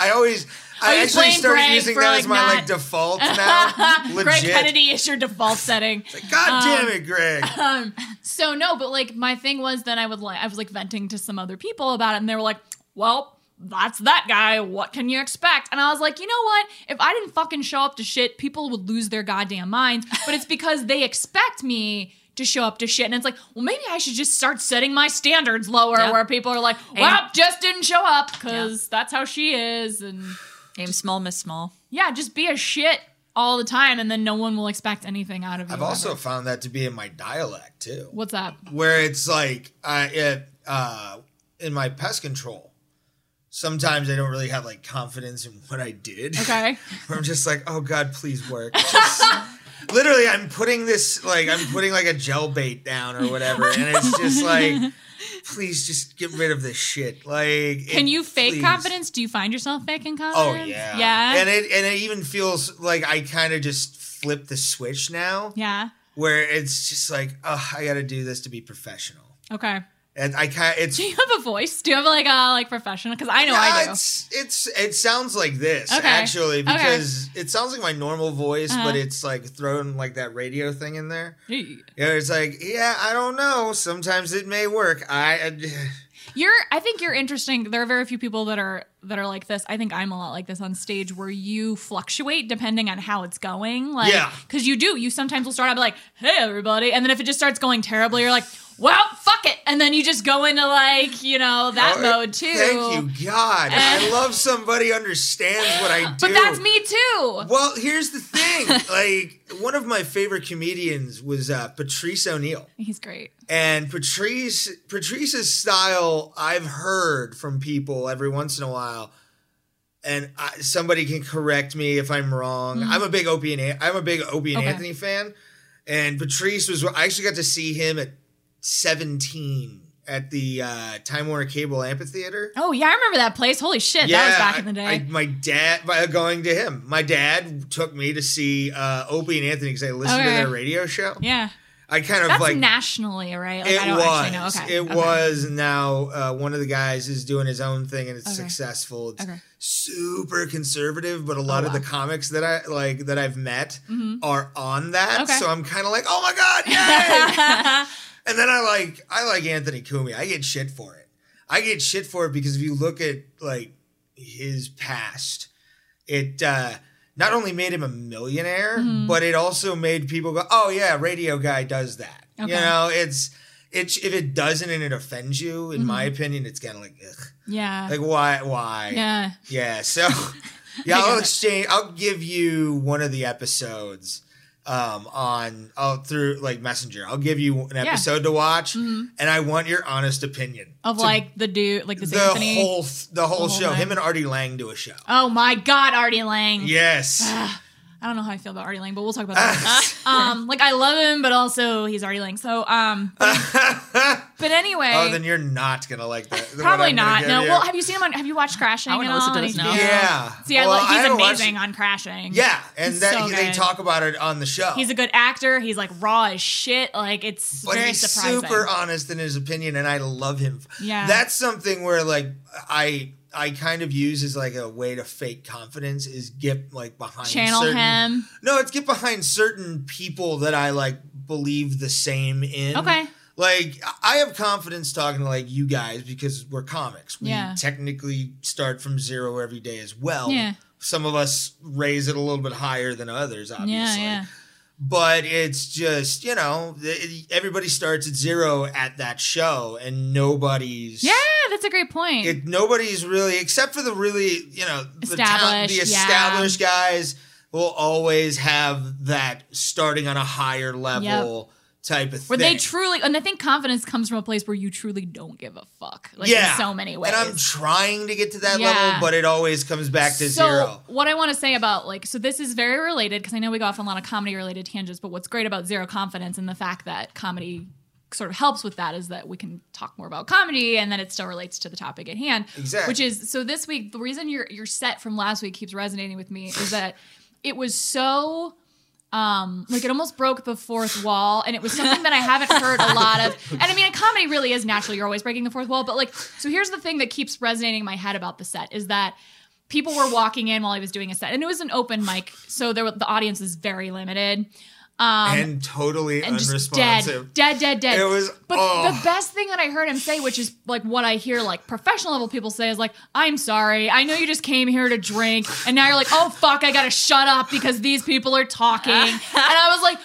I actually started Greg using that as my like default now. Legit. Greg Kennedy is your default setting. It's like, God damn it, Greg. So no, but like my thing was then I was like venting to some other people about it, and they were like, well, that's that guy. What can you expect? And I was like, you know what? If I didn't fucking show up to shit, people would lose their goddamn minds. But it's because they expect me to show up to shit. And it's like, well, maybe I should just start setting my standards lower where people are like, well, just didn't show up because that's how she is. And aim small, miss small. Yeah, just be a shit all the time, and then no one will expect anything out of you. I've also found that to be in my dialect, too. What's that? Where it's like, in my pest control, sometimes I don't really have, like, confidence in what I did. Okay. Where I'm just like, oh, God, please work. Just, literally, I'm putting like a gel bait down or whatever, and it's just like, please just get rid of this shit. Like, can you fake confidence? Do you find yourself faking confidence? Oh yeah, yeah. And it even feels like I kind of just flip the switch now. Yeah. Where it's just like, oh, I got to do this to be professional. Okay. And I kind of, do you have a voice? Do you have like a professional? Because I know I do. It sounds like this actually because it sounds like my normal voice, but it's like thrown like that radio thing in there. Yeah, it's like, yeah, I don't know. Sometimes it may work. I think you're interesting. There are very few people that are like this. I think I'm a lot like this on stage, where you fluctuate depending on how it's going. Like, because you sometimes will start out like, hey everybody, and then if it just starts going terribly, you're like, well, fuck it. And then you just go into like, that mode too. Thank you, God. I love somebody understands what I do. But that's me too. Well, here's the thing. Like, one of my favorite comedians was Patrice O'Neill. He's great. And Patrice's style, I've heard from people every once in a while. And somebody can correct me if I'm wrong. Mm-hmm. I'm a big Opie and Anthony fan. And Patrice I actually got to see him at 17 at the Time Warner Cable Amphitheater. Oh yeah, I remember that place. Holy shit, that was back in the day. My dad, going to him, my dad took me to see Opie and Anthony because I listened to their radio show. Yeah. I kind of That's nationally, right? Like, it I don't was. Actually know. Okay. It was. Now one of the guys is doing his own thing and it's successful. It's super conservative, but a lot of the comics that I like that I've met are on that. Okay. So I'm kind of like, oh my god, yay! And then I like Anthony Cumia. I get shit for it. I get shit for it because if you look at like his past, it not only made him a millionaire, but it also made people go, "Oh yeah, radio guy does that." Okay. You know, it's if it doesn't and it offends you, in my opinion, it's kind of like, ugh. Yeah. Like why? Yeah. Yeah. So yeah, I'll give you one of the episodes through like Messenger. I'll give you an episode to watch, and I want your honest opinion of like the dude, like the whole show. Night. Him and Artie Lang do a show. Oh my god, Artie Lang! Yes. I don't know how I feel about Artie Lang, but we'll talk about that. Like I love him, but also he's Artie Lang. So, but anyway. Oh, then you're not gonna like that. Probably not. No. Well, have you seen him have you watched Crashing? I want to listen to this now. Yeah. See, he's amazing on Crashing. Yeah, and they talk about it on the show. He's a good actor. He's like raw as shit. Like it's very surprising. He's super honest in his opinion, and I love him. Yeah. That's something where like I kind of use as like a way to fake confidence is get like behind him. No, it's get behind certain people that I like believe the same in. Okay. Like I have confidence talking to like you guys because we're comics. We technically start from zero every day as well. Yeah. Some of us raise it a little bit higher than others, obviously. Yeah. But it's just, you know, everybody starts at zero at that show and nobody's... Yeah, that's a great point. Nobody's really, except for the really, you know, the established guys will always have that starting on a higher level type of thing. Where they truly, and I think confidence comes from a place where you truly don't give a fuck. Like in so many ways. And I'm trying to get to that level, but it always comes back to zero. What I want to say about so this is very related because I know we go off on a lot of comedy related tangents, but what's great about zero confidence and the fact that comedy sort of helps with that is that we can talk more about comedy and then it still relates to the topic at hand. Exactly. Which is, so this week, the reason your set from last week keeps resonating with me is that it was so... it almost broke the fourth wall, and it was something that I haven't heard a lot of. And I mean, in comedy really is natural. You're always breaking the fourth wall. But so here's the thing that keeps resonating in my head about the set is that people were walking in while he was doing a set, and it was an open mic, so the audience is very limited. And totally and unresponsive. Dead. It was, but the best thing that I heard him say, which is like what I hear like professional level people say is like, I'm sorry. I know you just came here to drink. And now you're like, oh, fuck, I got to shut up because these people are talking. And I was like,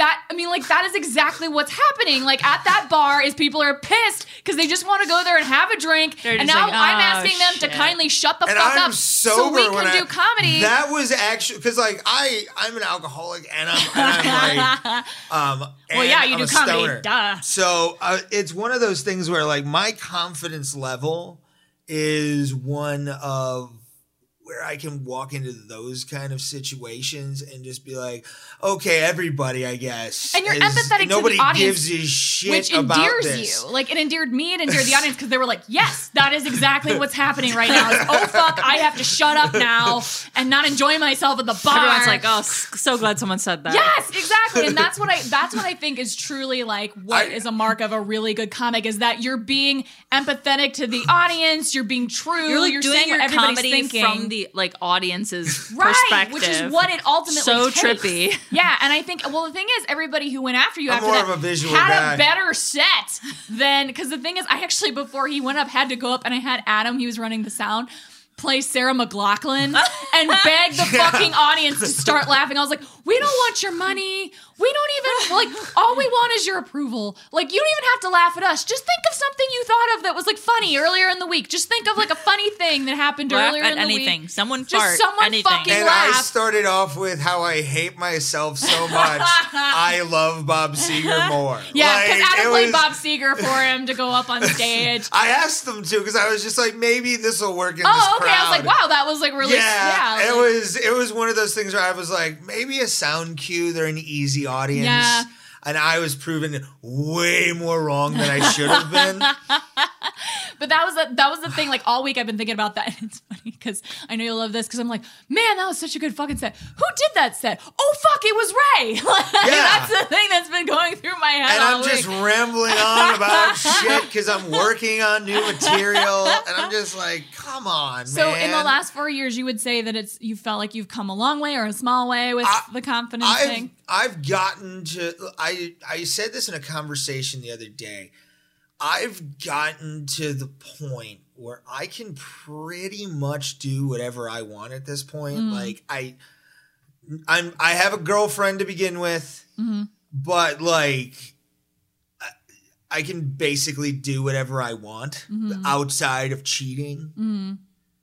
that is exactly what's happening. Like at that bar is people are pissed because they just want to go there and have a drink. And now I'm asking them to kindly shut the fuck up so we can do comedy. That was actually, because like I'm an alcoholic and I'm like, well, yeah, you do comedy. Stoner. Duh. So it's one of those things where like my confidence level is one of where I can walk into those kind of situations and just be like, okay, everybody, I guess. And you're empathetic to the audience. Nobody gives a shit about this. Which endears you. Like, it endeared me, it endeared the audience because they were like, yes, that is exactly what's happening right now. It's, oh, fuck, I have to shut up now and not enjoy myself at the bar. Everyone's like, oh, so glad someone said that. Yes, exactly. And that's what I think is truly like what is a mark of a really good comic is that you're being empathetic to the audience, you're being true, you're doing saying your what everybody's comedy thinking. From the audience's perspective, which is what it ultimately so takes. Trippy. Yeah, and I think the thing is everybody who went after you after more that of a visual had guy. a better set than because the thing is I actually before he went up had to go up and I had Adam, he was running the sound, play Sarah McLachlan and beg the fucking audience to start laughing. I was like, we don't want your money. We don't even, like, all we want is your approval. Like, you don't even have to laugh at us. Just think of something you thought of that was, like, funny earlier in the week. Just think of, like, a funny thing that happened earlier in the anything. week. Someone just fart. Someone anything. fucking and laugh. I started off with how I hate myself so much. I love Bob Seger more. Yeah, because Adam played Bob Seger for him to go up on stage. I asked them to because I was just like, maybe this will work in this crowd. I was like, wow, that was, like, really... Yeah, it was one of those things where I was like, maybe a sound cue, they're an easy audience. Yeah. and I was proven way more wrong than I should have been. But that was the thing. Like all week, I've been thinking about that. And it's funny because I know you'll love this because I'm like, man, that was such a good fucking set. Who did that set? Oh fuck, it was Ray. That's the thing that's been going through my head. And I'm just rambling on about shit because I'm working on new material, and I'm just like, come on, man. So in the last 4 years, you would say that you felt like you've come a long way or a small way with the confidence thing. I've gotten to. I said this in a conversation the other day. I've gotten to the point where I can pretty much do whatever I want at this point. Like I have a girlfriend to begin with, but like I can basically do whatever I want outside of cheating.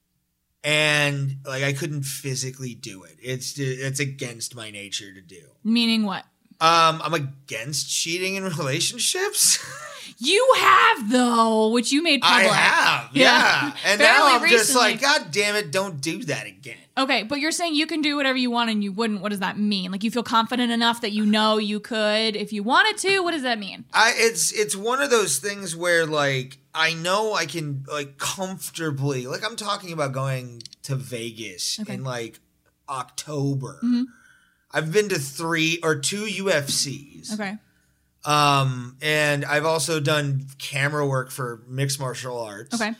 And like I couldn't physically do it. It's against my nature to do. Meaning what? I'm against cheating in relationships. You have though, which you made public. I have, yeah. And fairly now I'm recently. just like, God damn it, don't do that again. Okay, but you're saying you can do whatever you want and you wouldn't. What does that mean? Like you feel confident enough that you know you could if you wanted to? What does that mean? It's one of those things where like I know I can like comfortably, like I'm talking about going to Vegas in like October. I've been to 2 UFCs. Okay. And I've also done camera work for mixed martial arts. Okay.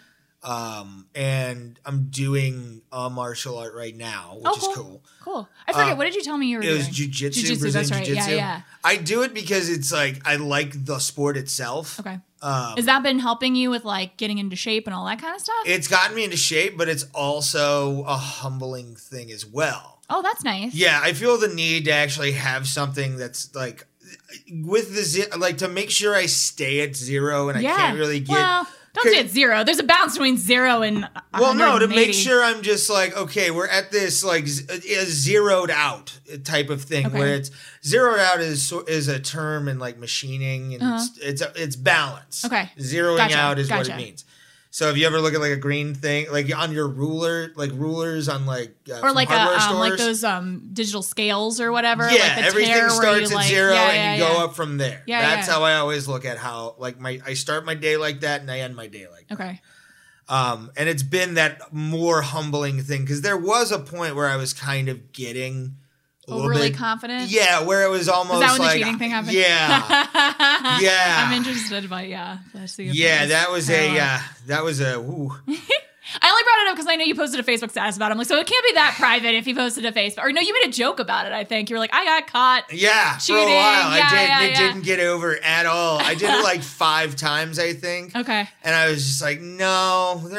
And I'm doing a martial art right now, which is cool. Cool. I forget. What did you tell me you were doing? It was jiu-jitsu. That's right. Jiu-jitsu. Yeah. I do it because it's like I like the sport itself. Okay. Has that been helping you with like getting into shape and all that kind of stuff? It's gotten me into shape, but it's also a humbling thing as well. Oh, that's nice. Yeah, I feel the need to actually have something that's like with the like to make sure I stay at zero and I can't really get. Well, don't say it's 0. There's a balance between 0 and 180. Well, no, to make sure I'm just like, okay, we're at this like zeroed out type of thing where it's zeroed out is a term in like machining and it's balance. Okay. Zeroing out is what it means. So if you ever look at like a green thing, like on your ruler, like rulers on like or like hardware stores, like those digital scales or whatever. Yeah, like the everything starts at 0 and you go up from there. Yeah, that's how I always look at how like I start my day like that and I end my day like that. Okay. And it's been that more humbling thing because there was a point where I was kind of getting overly confident. Yeah, where it was almost that when like the cheating thing happened? Yeah, yeah. I'm interested, but yeah. That was a. Ooh. I only brought it up because I know you posted a Facebook status about it. I'm like, so it can't be that private if you posted a Facebook. Or no, you made a joke about it, I think. You were like, I got caught. Yeah, cheating. For a while. I didn't get over it at all. I did it like 5 times, I think. Okay. And I was just like, no, they're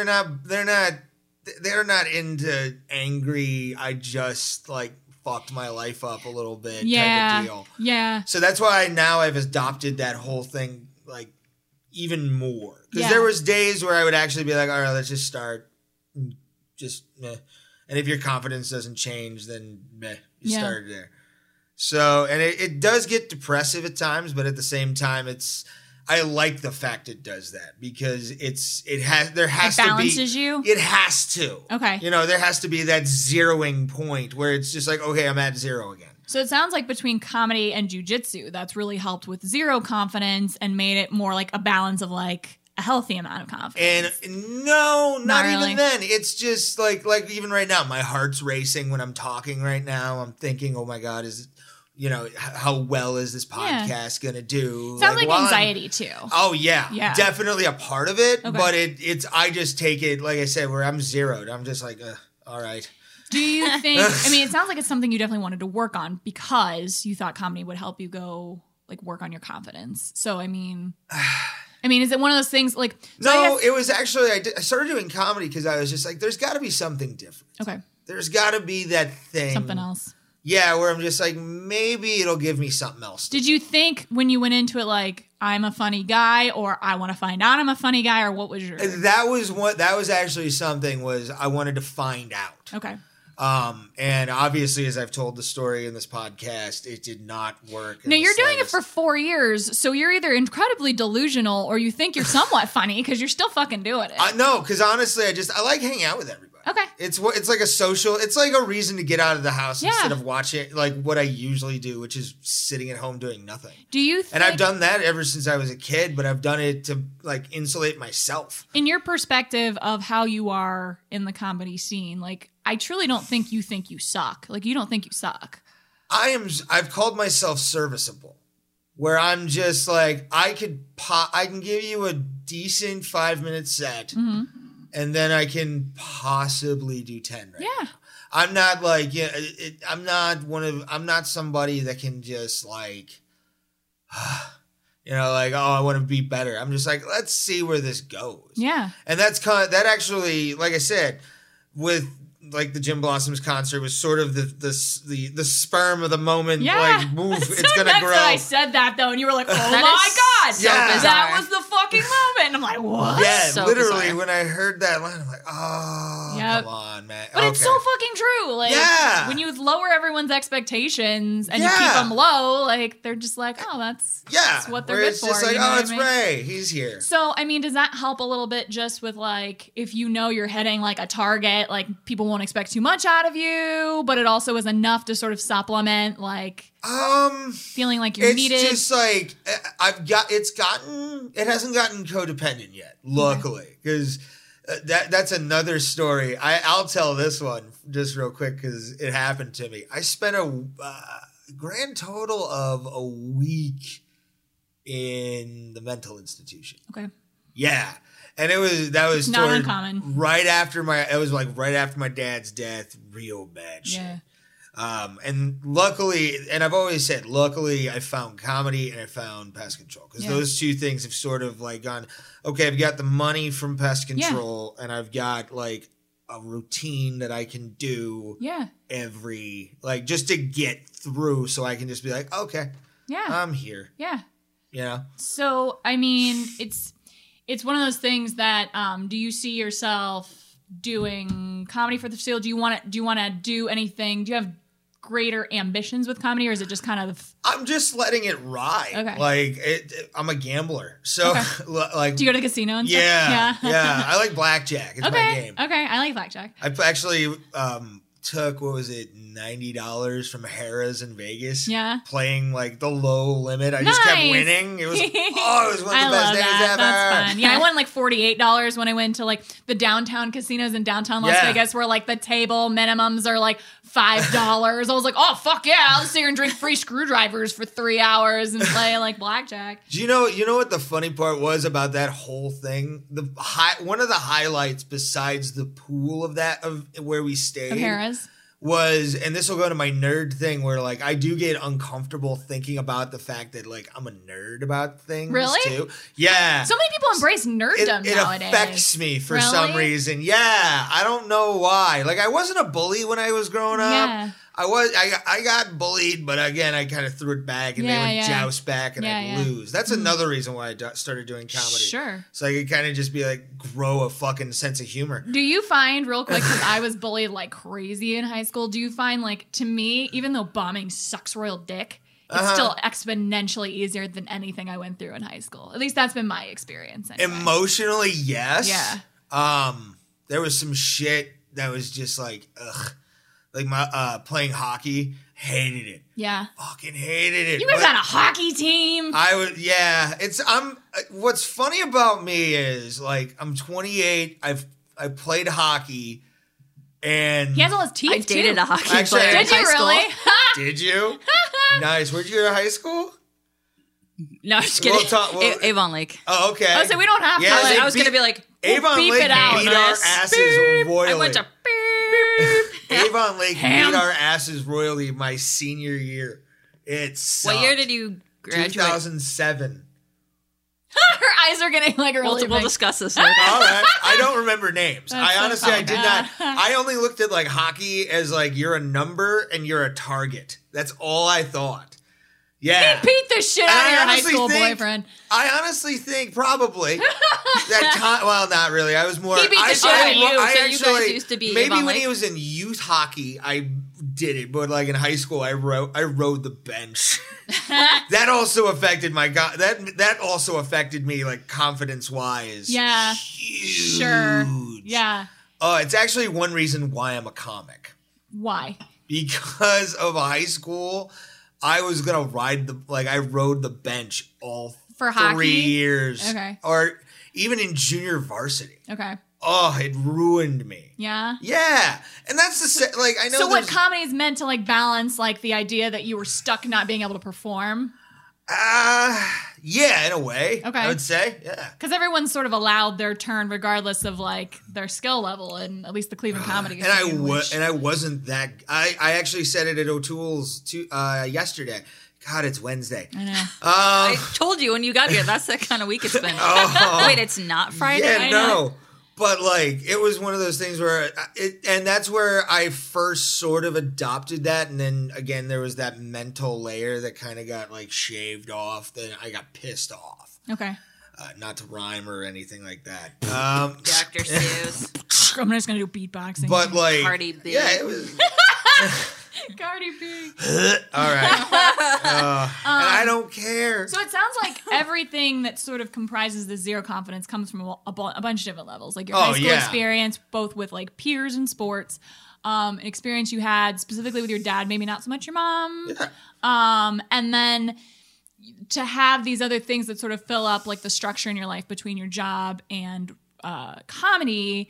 not into angry. I just like fucked my life up a little bit type of deal. Yeah. So that's why now I've adopted that whole thing like even more. Because there was days where I would actually be like, all right, let's just start. Just meh. And if your confidence doesn't change, then meh, you started there. So, and it does get depressive at times, but at the same time, I like the fact it does that because it balances you? It has to. Okay. You know, there has to be that zeroing point where it's just like, okay, I'm at 0 again. So it sounds like between comedy and jiu-jitsu, that's really helped with 0 confidence and made it more like a balance of like a healthy amount of confidence. And no, not really. even then. It's just like even right now, my heart's racing when I'm talking right now. I'm thinking, oh my God, how well is this podcast going to do? Sounds like anxiety too. Oh yeah. Definitely a part of it. Okay. But I just take it, like I said, where I'm zeroed. I'm just like, all right. Do you think, it sounds like it's something you definitely wanted to work on because you thought comedy would help you go like work on your confidence. So, is it one of those things like... No, it was actually, I started doing comedy because I was just like, there's got to be something different. Okay. There's got to be that thing. Something else. Yeah, where I'm just like, maybe it'll give me something else. Did you think when you went into it like, I'm a funny guy or I want to find out I'm a funny guy or what was your... That was actually something was I wanted to find out. Okay. And obviously, as I've told the story in this podcast, it did not work. Now, you're doing it for 4 years, so you're either incredibly delusional or you think you're somewhat funny because you're still fucking doing it. No, because honestly, I like hanging out with everybody. Okay. It's like a social. It's like a reason to get out of the house Yeah. instead of watching like what I usually do, which is sitting at home doing nothing. Do you think, And I've done that ever since I was a kid, but I've done it to like insulate myself. in your perspective of how you are in the comedy scene, like I truly don't think you suck. Like you don't think you suck. I've called myself serviceable, where I'm just like I can give you a decent 5-minute set, and then I can possibly do 10. Right? Yeah. Now. I'm not like I'm not somebody that can just like, like I want to be better. I'm just like let's see where this goes. Yeah. And that actually, like I said, with like the Jim Blossoms concert was sort of the sperm of the moment. Yeah. Like, move, So it's gonna nuts grow. that I said that though, and you were like, "Oh That my is god, so Yeah. bizarre. that was the fucking moment!" And I'm like, "What?" Yeah, So literally, bizarre. when I heard that line, I'm like, oh, Yep. come on, man. But it's so fucking true. Like, Yeah. when you lower everyone's expectations and you Yeah. keep them low, like they're just like, "Oh, that's what they're where good it's for." just like, you know oh, what it's I mean? Ray. He's here. So, I mean, does that help a little bit just with like, if you know you're hitting like a target, like people won't expect too much out of you, but it also is enough to sort of supplement like feeling like you're It's needed? just like it hasn't gotten codependent yet, luckily, because that's another story. I'll tell this one just real quick because it happened to me. I spent a grand total of a week in the mental institution. Okay. Yeah. And that was Not toward- uncommon. right after my dad's death, real bad shit. Yeah. And luckily, and I've always said, luckily, I found comedy and I found Pest Control because Yeah. those two things have sort of like gone, okay, I've got the money from Pest Control and I've got like a routine that I can do Yeah. just to get through so I can just be like, okay, Yeah. I'm here, Yeah. you know? So, I mean, it's one of those things that do you see yourself doing comedy for the foreseeable? Do you want to do anything? Do you have greater ambitions with comedy, or is it just kind of? I'm just letting it ride. Okay. Like I'm a gambler, so like Do you go to the casino and yeah, stuff? yeah. I like blackjack. It's my Okay. game. Okay. I like blackjack. I actually took $90 from Harrah's in Vegas. Yeah. Playing like the low limit. I just kept Nice. winning. It was one of the I best love days that. ever. That's fun. Yeah, I won like $48 when I went to like the downtown casinos in downtown Las Yeah. Vegas, where like the table minimums are like $5. I was like, oh fuck yeah, I'll sit here and drink free screwdrivers for 3 hours and play like blackjack. Do you know what the funny part was about that whole thing? One of the highlights besides the pool of where we stayed Of Harrah's. was, and this will go to my nerd thing where like I do get uncomfortable thinking about the fact that like I'm a nerd about things Really? too. Yeah. So many people embrace nerddom it nowadays. affects me for Really? some reason. Yeah. I don't know why. Like I wasn't a bully when I was growing up. Yeah. I got bullied, but again, I kind of threw it back and they would Yeah. joust back and Yeah, I'd yeah. lose. That's another reason why I started doing comedy. Sure. So I could kind of just be like, grow a fucking sense of humor. Do you find, real quick, because I was bullied like crazy in high school, do you find like, to me, even though bombing sucks royal dick, it's still exponentially easier than anything I went through in high school. At least that's been my experience. Anyway. Emotionally, yes. Yeah. There was some shit that was just like, ugh. Like my playing hockey, hated it. Yeah. Fucking hated it. You guys But had a hockey team. I would, yeah. What's funny about me is like I'm 28. I played hockey, and He has all his teeth I dated too. a hockey Actually, player. Did in high you school. really? did you? Nice. Where'd you go to high school? No, I'm just We'll kidding. talk- we'll- Avon Lake. Oh, okay. Oh, so we don't have to. Yeah, Like, they I was gonna be like, Avon beep Lake it out. beat our Nice. asses royally. I went to Avon Lake Ham. beat our asses royally my senior year. It sucked. What year did you graduate? 2007. Her eyes are getting like really We'll big. discuss this later. All right. I don't remember names. That's I so honestly, I funny. did not. I only looked at like hockey as like you're a number and you're a target. That's all I thought. Yeah. Beat the shit And out of I your high honestly school think- boyfriend. I honestly think probably that time. Well, not really. I was more. He beat the I, shit out of you, I so you guys used to be maybe Avon when Lake? he was in youth hockey, I did it. But like in high school, I rode the bench. That also affected my That also affected me like confidence wise. Yeah. Huge. Sure. Yeah. It's actually one reason why I'm a comic. Why? Because of high school, I was gonna I rode the bench all For 3 hockey? years. Okay. Or even in junior varsity. Okay. Oh, it ruined me. Yeah. Yeah. And that's I know. So what comedy is meant to like balance like the idea that you were stuck not being able to perform? Yeah, in a way. Okay. I would say. Yeah. Because everyone's sort of allowed their turn regardless of like their skill level, and at least the Cleveland comedy. And I wasn't that. I actually said it at O'Toole's yesterday. God, it's Wednesday. I know. I told you when you got here, that's the kind of week it's been. Wait, it's not Friday? Yeah, no. But like, it was one of those things where and that's where I first sort of adopted that. And then again, there was that mental layer that kind of got like shaved off. Then I got pissed off. Okay. Not to rhyme or anything like that. Dr. Seuss. I'm just going to do beatboxing. But like, Cardi B. yeah, it was. Cardi B. All right. And I don't care. So it sounds like everything that sort of comprises the zero confidence comes from a bunch of different levels. Like your high school experience, both with like peers and sports, an experience you had specifically with your dad, maybe not so much your mom. Yeah. And then to have these other things that sort of fill up like the structure in your life between your job and comedy.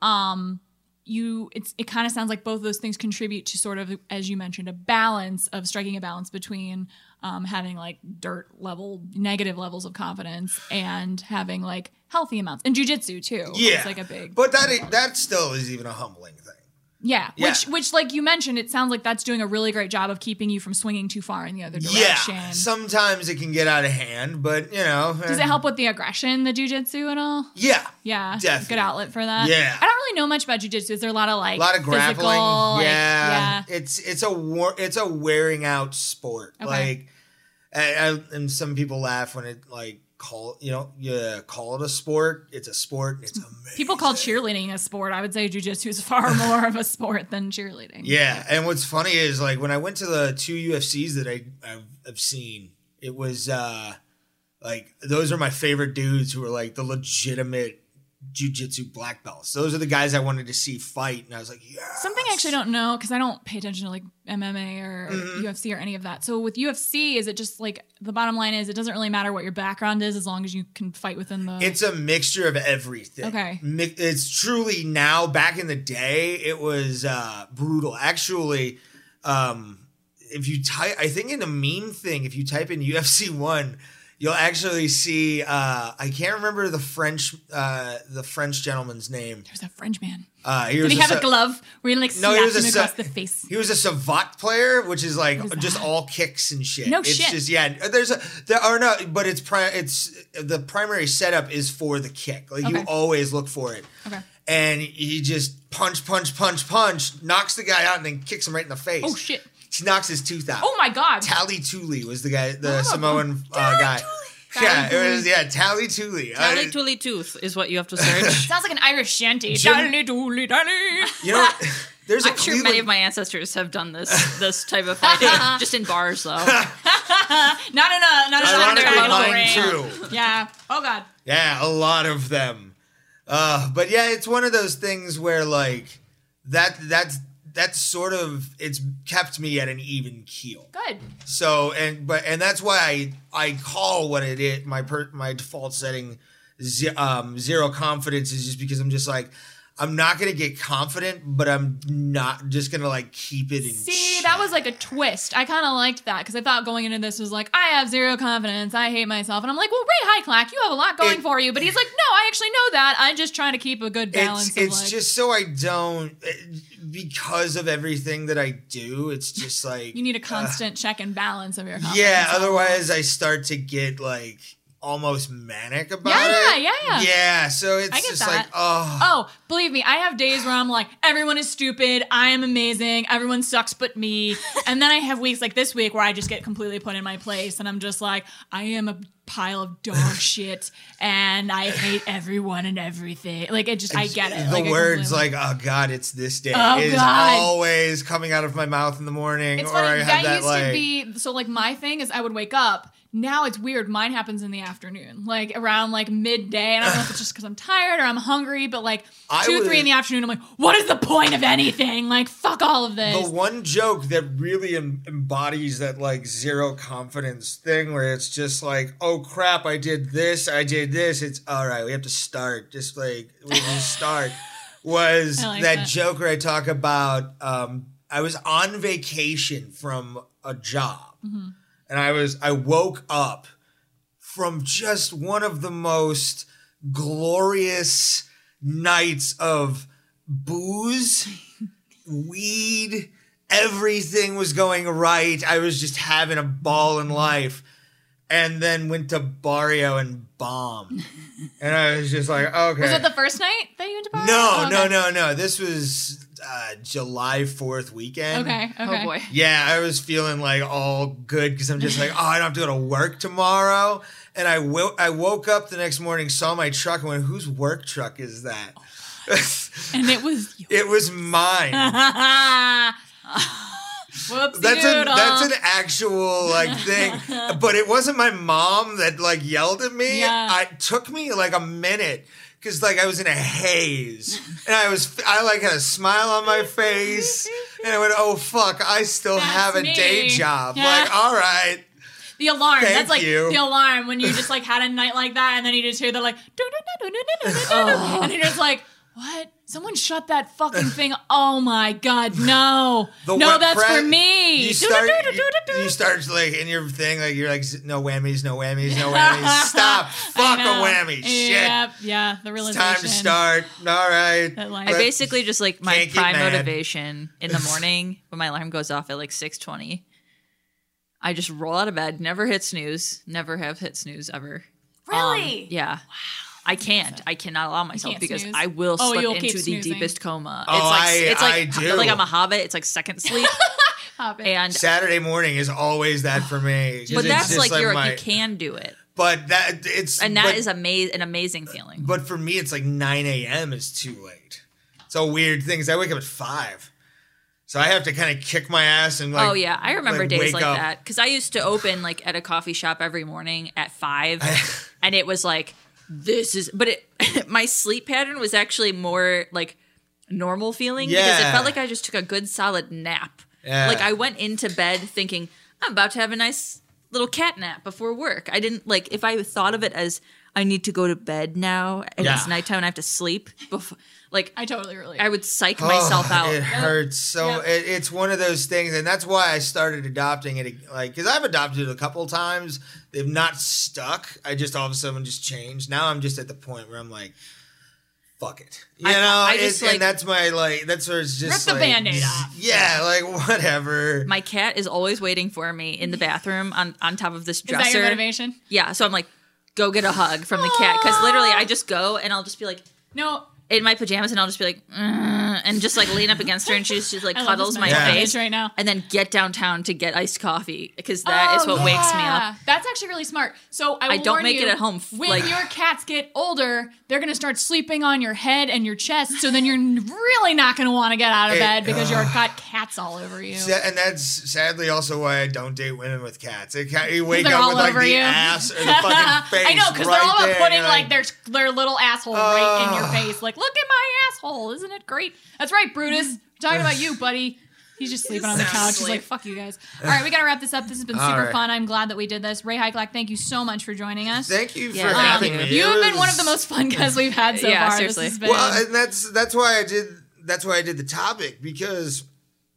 It kind of sounds like both of those things contribute to sort of, as you mentioned, striking a balance between having like negative levels of confidence and having like healthy amounts. And jiu-jitsu too. Yeah. It's like a big. But that still is even a humbling thing. Yeah. Yeah. Which like you mentioned, it sounds like that's doing a really great job of keeping you from swinging too far in the other direction. Yeah. Sometimes it can get out of hand, but you know. Does it help with the aggression, the jiu-jitsu at all? Yeah. Yeah. Definitely. Good outlet for that. Yeah. I don't really know much about jiu-jitsu. Is there a lot of grappling? physical, Yeah. It's a wearing out sport. Okay. Like, and some people laugh when it like call it a sport. It's a sport. It's amazing. People call cheerleading a sport. I would say jiu-jitsu is far more of a sport than cheerleading. Yeah, and what's funny is like when I went to the 2 UFCs that I've seen, it was like those are my favorite dudes who are like the legitimate jiu-jitsu black belts. Those are the guys I wanted to see fight, and I was like, yeah. Something I actually don't know because I don't pay attention to like MMA or UFC or any of that. So with UFC, is it just like the bottom line is it doesn't really matter what your background is as long as you can fight within the. It's a mixture of everything. Okay. It's truly now. Back in the day, it was brutal. Actually, if you type, I think in the meme thing, if you type in UFC 1. You'll actually see. I can't remember the French gentleman's name. There's a French man. Did he have a glove where he like slapped him across the face? He was a savate player, which is like just all kicks and shit. No it's shit. Just but it's the primary setup is for the kick. Like you always look for it. Okay. And he just punch, knocks the guy out, and then kicks him right in the face. Oh shit. He knocks his tooth out. Oh my god. Tally Tooley was the guy, the Samoan guy. Yeah, it was Tally Tooley. Tally Tooley Tooth is what you have to search. Sounds like an Irish shanty. Tally Tooley Tally. You know, there's I'm sure many of my ancestors have done this type of fighting, just in bars though. not in a mine ring. too. Yeah. Oh god. Yeah, a lot of them. But yeah, it's one of those things where like that's sort of it's kept me at an even keel. Good. So and that's why I call what it is my default setting zero confidence is just because I'm just like I'm not gonna get confident, but I'm not just gonna like keep it in. See, that was like a twist. I kind of liked that because I thought going into this was like I have zero confidence. I hate myself, and I'm like, well, Ray Hyclack, you have a lot going for you. But he's like, no, I actually know that. I'm just trying to keep a good balance. It's just so I don't because of everything that I do. It's just like you need a constant check and balance of your confidence. Yeah, otherwise I start to get like almost manic about it. Yeah. So it's just like, oh, believe me, I have days where I'm like, everyone is stupid. I am amazing. Everyone sucks but me. And then I have weeks like this week where I just get completely put in my place, and I'm just like, I am a pile of dog shit and I hate everyone and everything. Like I get it. The words oh God, it's this day is God. always coming out of my mouth in the morning. It's or funny, I have that used like, to be, so like my thing is I would wake up. Now it's weird. Mine happens in the afternoon, like around like midday. And I don't know if it's just because I'm tired or I'm hungry, but like 3 in the afternoon, I'm like, what is the point of anything? Like, fuck all of this. The one joke that really embodies that like zero confidence thing where it's just like, oh crap, I did this. It's all right. We have to start. Just like, we just start. Was like that joke where I talk about, I was on vacation from a job. Mm-hmm. And I woke up from just one of the most glorious nights of booze, weed, everything was going right. I was just having a ball in life. And then went to Barrio and bombed. And I was just like, okay. Was it the first night that you went to Barrio? No. This was July 4th weekend. Okay. Oh boy. Yeah, I was feeling like all good because I'm just like, oh, I don't have to go to work tomorrow. And I woke up the next morning, saw my truck, and went, whose work truck is that? And it was yours. It was mine. Whoopsie That's an actual like thing, but it wasn't my mom that like yelled at me. Yeah. It took me like a minute because like I was in a haze and I like had a smile on my face and I went, oh fuck, I still have a day job. Yeah. Like, all right. The alarm. Thank That's like you. the alarm when you just like had a night like that and then you just hear the like and you're just like, what? Someone shut that fucking thing. Oh my God, no. No, that's for me. You start like in your thing, like you're like, no whammies. Stop. Fuck a whammy. Shit. Yep. Yeah. The realization. It's time to start. All right. I basically just like my Can't get prime mad. motivation in the morning when my alarm goes off at like 6:20. I just roll out of bed, never hit snooze, never have hit snooze ever. Really? Yeah. Wow. I can't. I cannot allow myself because snooze? I will slip you'll keep into the snoozing. deepest coma. I do. Like I'm a hobbit. It's like second sleep. And Saturday morning is always that for me. but that's like you can do it. But that is an amazing feeling. But for me, it's like 9 a.m. is too late. It's a weird thing because I wake up at 5. So I have to kind of kick my ass and like. Oh yeah, I remember days wake like up. that because I used to open like at a coffee shop every morning at 5, and it was like my sleep pattern was actually more like normal feeling because it felt like I just took a good solid nap. Yeah. Like I went into bed thinking I'm about to have a nice little cat nap before work. I didn't like if I thought of it as I need to go to bed now and it's nighttime and I have to sleep before. Like I totally relate. I would psych myself out. It hurts so. It's one of those things, and that's why I started adopting it. Like, because I've adopted it a couple of times, they've not stuck. I just all of a sudden just changed. Now I'm just at the point where I'm like, fuck it, you know. And that's my like. That's where it's just rip the Band-Aid off. Yeah, like whatever. My cat is always waiting for me in the bathroom on top of this dresser. Is that your motivation? Yeah, so I'm like, go get a hug from the cat because literally I just go and I'll just be like, no. In my pajamas, and I'll just be like, and just like lean up against her, and she just like cuddles my face right now, and then get downtown to get iced coffee because that is what wakes me up. That's actually really smart. So I don't make it at home. When your cats get older, they're gonna start sleeping on your head and your chest. So then you're really not gonna want to get out of bed because you've got cats all over you. And that's sadly also why I don't date women with cats. You wake they're up all with like over the you. ass or the fucking face. I know because right they're all about there, putting like their little asshole right in your face. Like, look at my asshole, isn't it great? That's right, Brutus. We're talking about you, buddy. He's just sleeping on the couch. He's like, fuck you guys. All right, we got to wrap this up. This has been super fun. I'm glad that we did this. Ray Heiklak, thank you so much for joining us. Thank you for having me. You have been one of the most fun guests we've had so far. Seriously. This has been... Well, and that's why I did the topic, because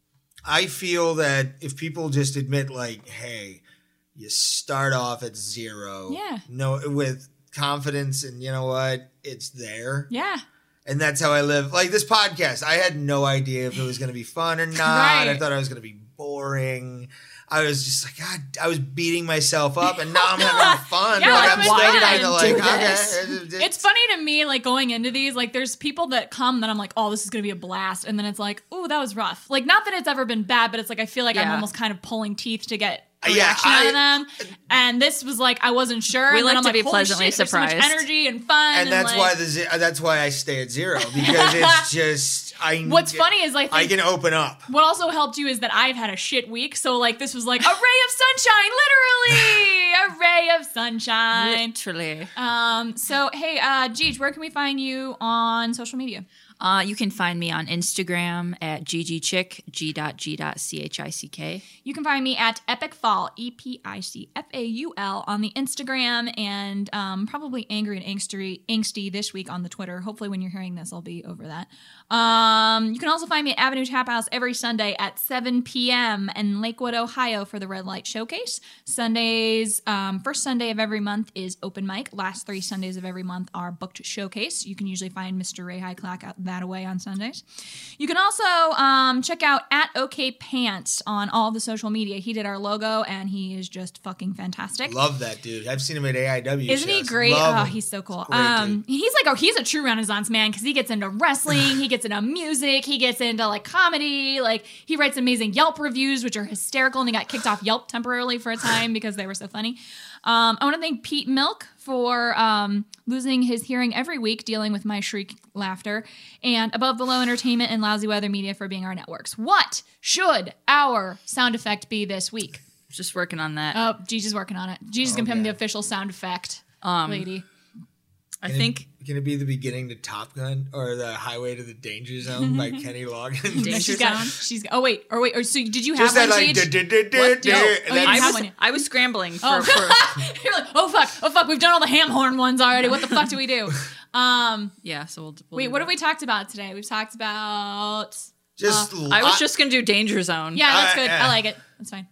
I feel that if people just admit like, hey, you start off at 0. Yeah. No, with confidence, and you know what? It's there. Yeah. And that's how I live. Like this podcast, I had no idea if it was going to be fun or not. Right. I thought I was going to be boring. I was just like, God, I was beating myself up, and now I'm having fun. Yeah, like, I'm why did fun. I do okay. It's funny to me, like going into these, like there's people that come that I'm like, oh, this is going to be a blast. And then it's like, oh, that was rough. Like, not that it's ever been bad, but it's like, I feel like I'm almost kind of pulling teeth to get reaction out of them. And this was like, I wasn't sure. We and like then I'm to be holy pleasantly shit, there's surprised. So much energy and fun. And that's like, why I stay at 0 because it's just what's funny is like I can open up. What also helped you is that I've had a shit week, so like this was like a ray of sunshine, literally a ray of sunshine. Literally. So hey, Jeej, where can we find you on social media? You can find me on Instagram at ggchick, g.g.chick. You can find me at epicfaul, EPICFAUL on the Instagram, and probably angry and angsty this week on the Twitter. Hopefully when you're hearing this, I'll be over that. You can also find me at Avenue Tap House every Sunday at 7 p.m. in Lakewood, Ohio for the Red Light Showcase. Sundays, first Sunday of every month is open mic. Last 3 Sundays of every month are booked showcase. You can usually find Mr. Ray Highclock out that away on Sundays. You can also check out at OK Pants on all the social media. He did our logo and he is just fucking fantastic. Love that dude. I've seen him at AIW. Isn't he great? Oh, he's so cool. He's like, he's a true Renaissance man because he gets into wrestling, he gets into music, he gets into like comedy. Like he writes amazing Yelp reviews, which are hysterical, and he got kicked off Yelp temporarily for a time because they were so funny. I want to thank Pete Milk for losing his hearing every week, dealing with my shriek laughter, and Above Below Entertainment and Lousy Weather Media for being our networks. What should our sound effect be this week? Just working on that. Oh, Gigi's working on it. Gigi's going to become the official sound effect lady. I think... Can it be the beginning to Top Gun or the Highway to the Danger Zone by Kenny Loggins? Oh wait. So did you have just one, that I was scrambling for... You're like, oh fuck, we've done all the ham horn ones already. What the fuck do we do? Yeah, so we'll wait, what have we talked about today? We've talked about... I was just going to do Danger Zone. Yeah, that's good. I like it. That's fine.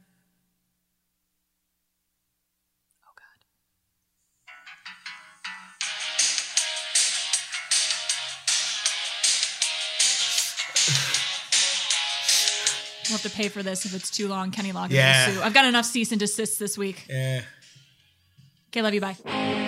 We'll have to pay for this if it's too long. Kenny Loggins will sue. I've got enough cease and desist this week. Yeah. Okay, love you. Bye.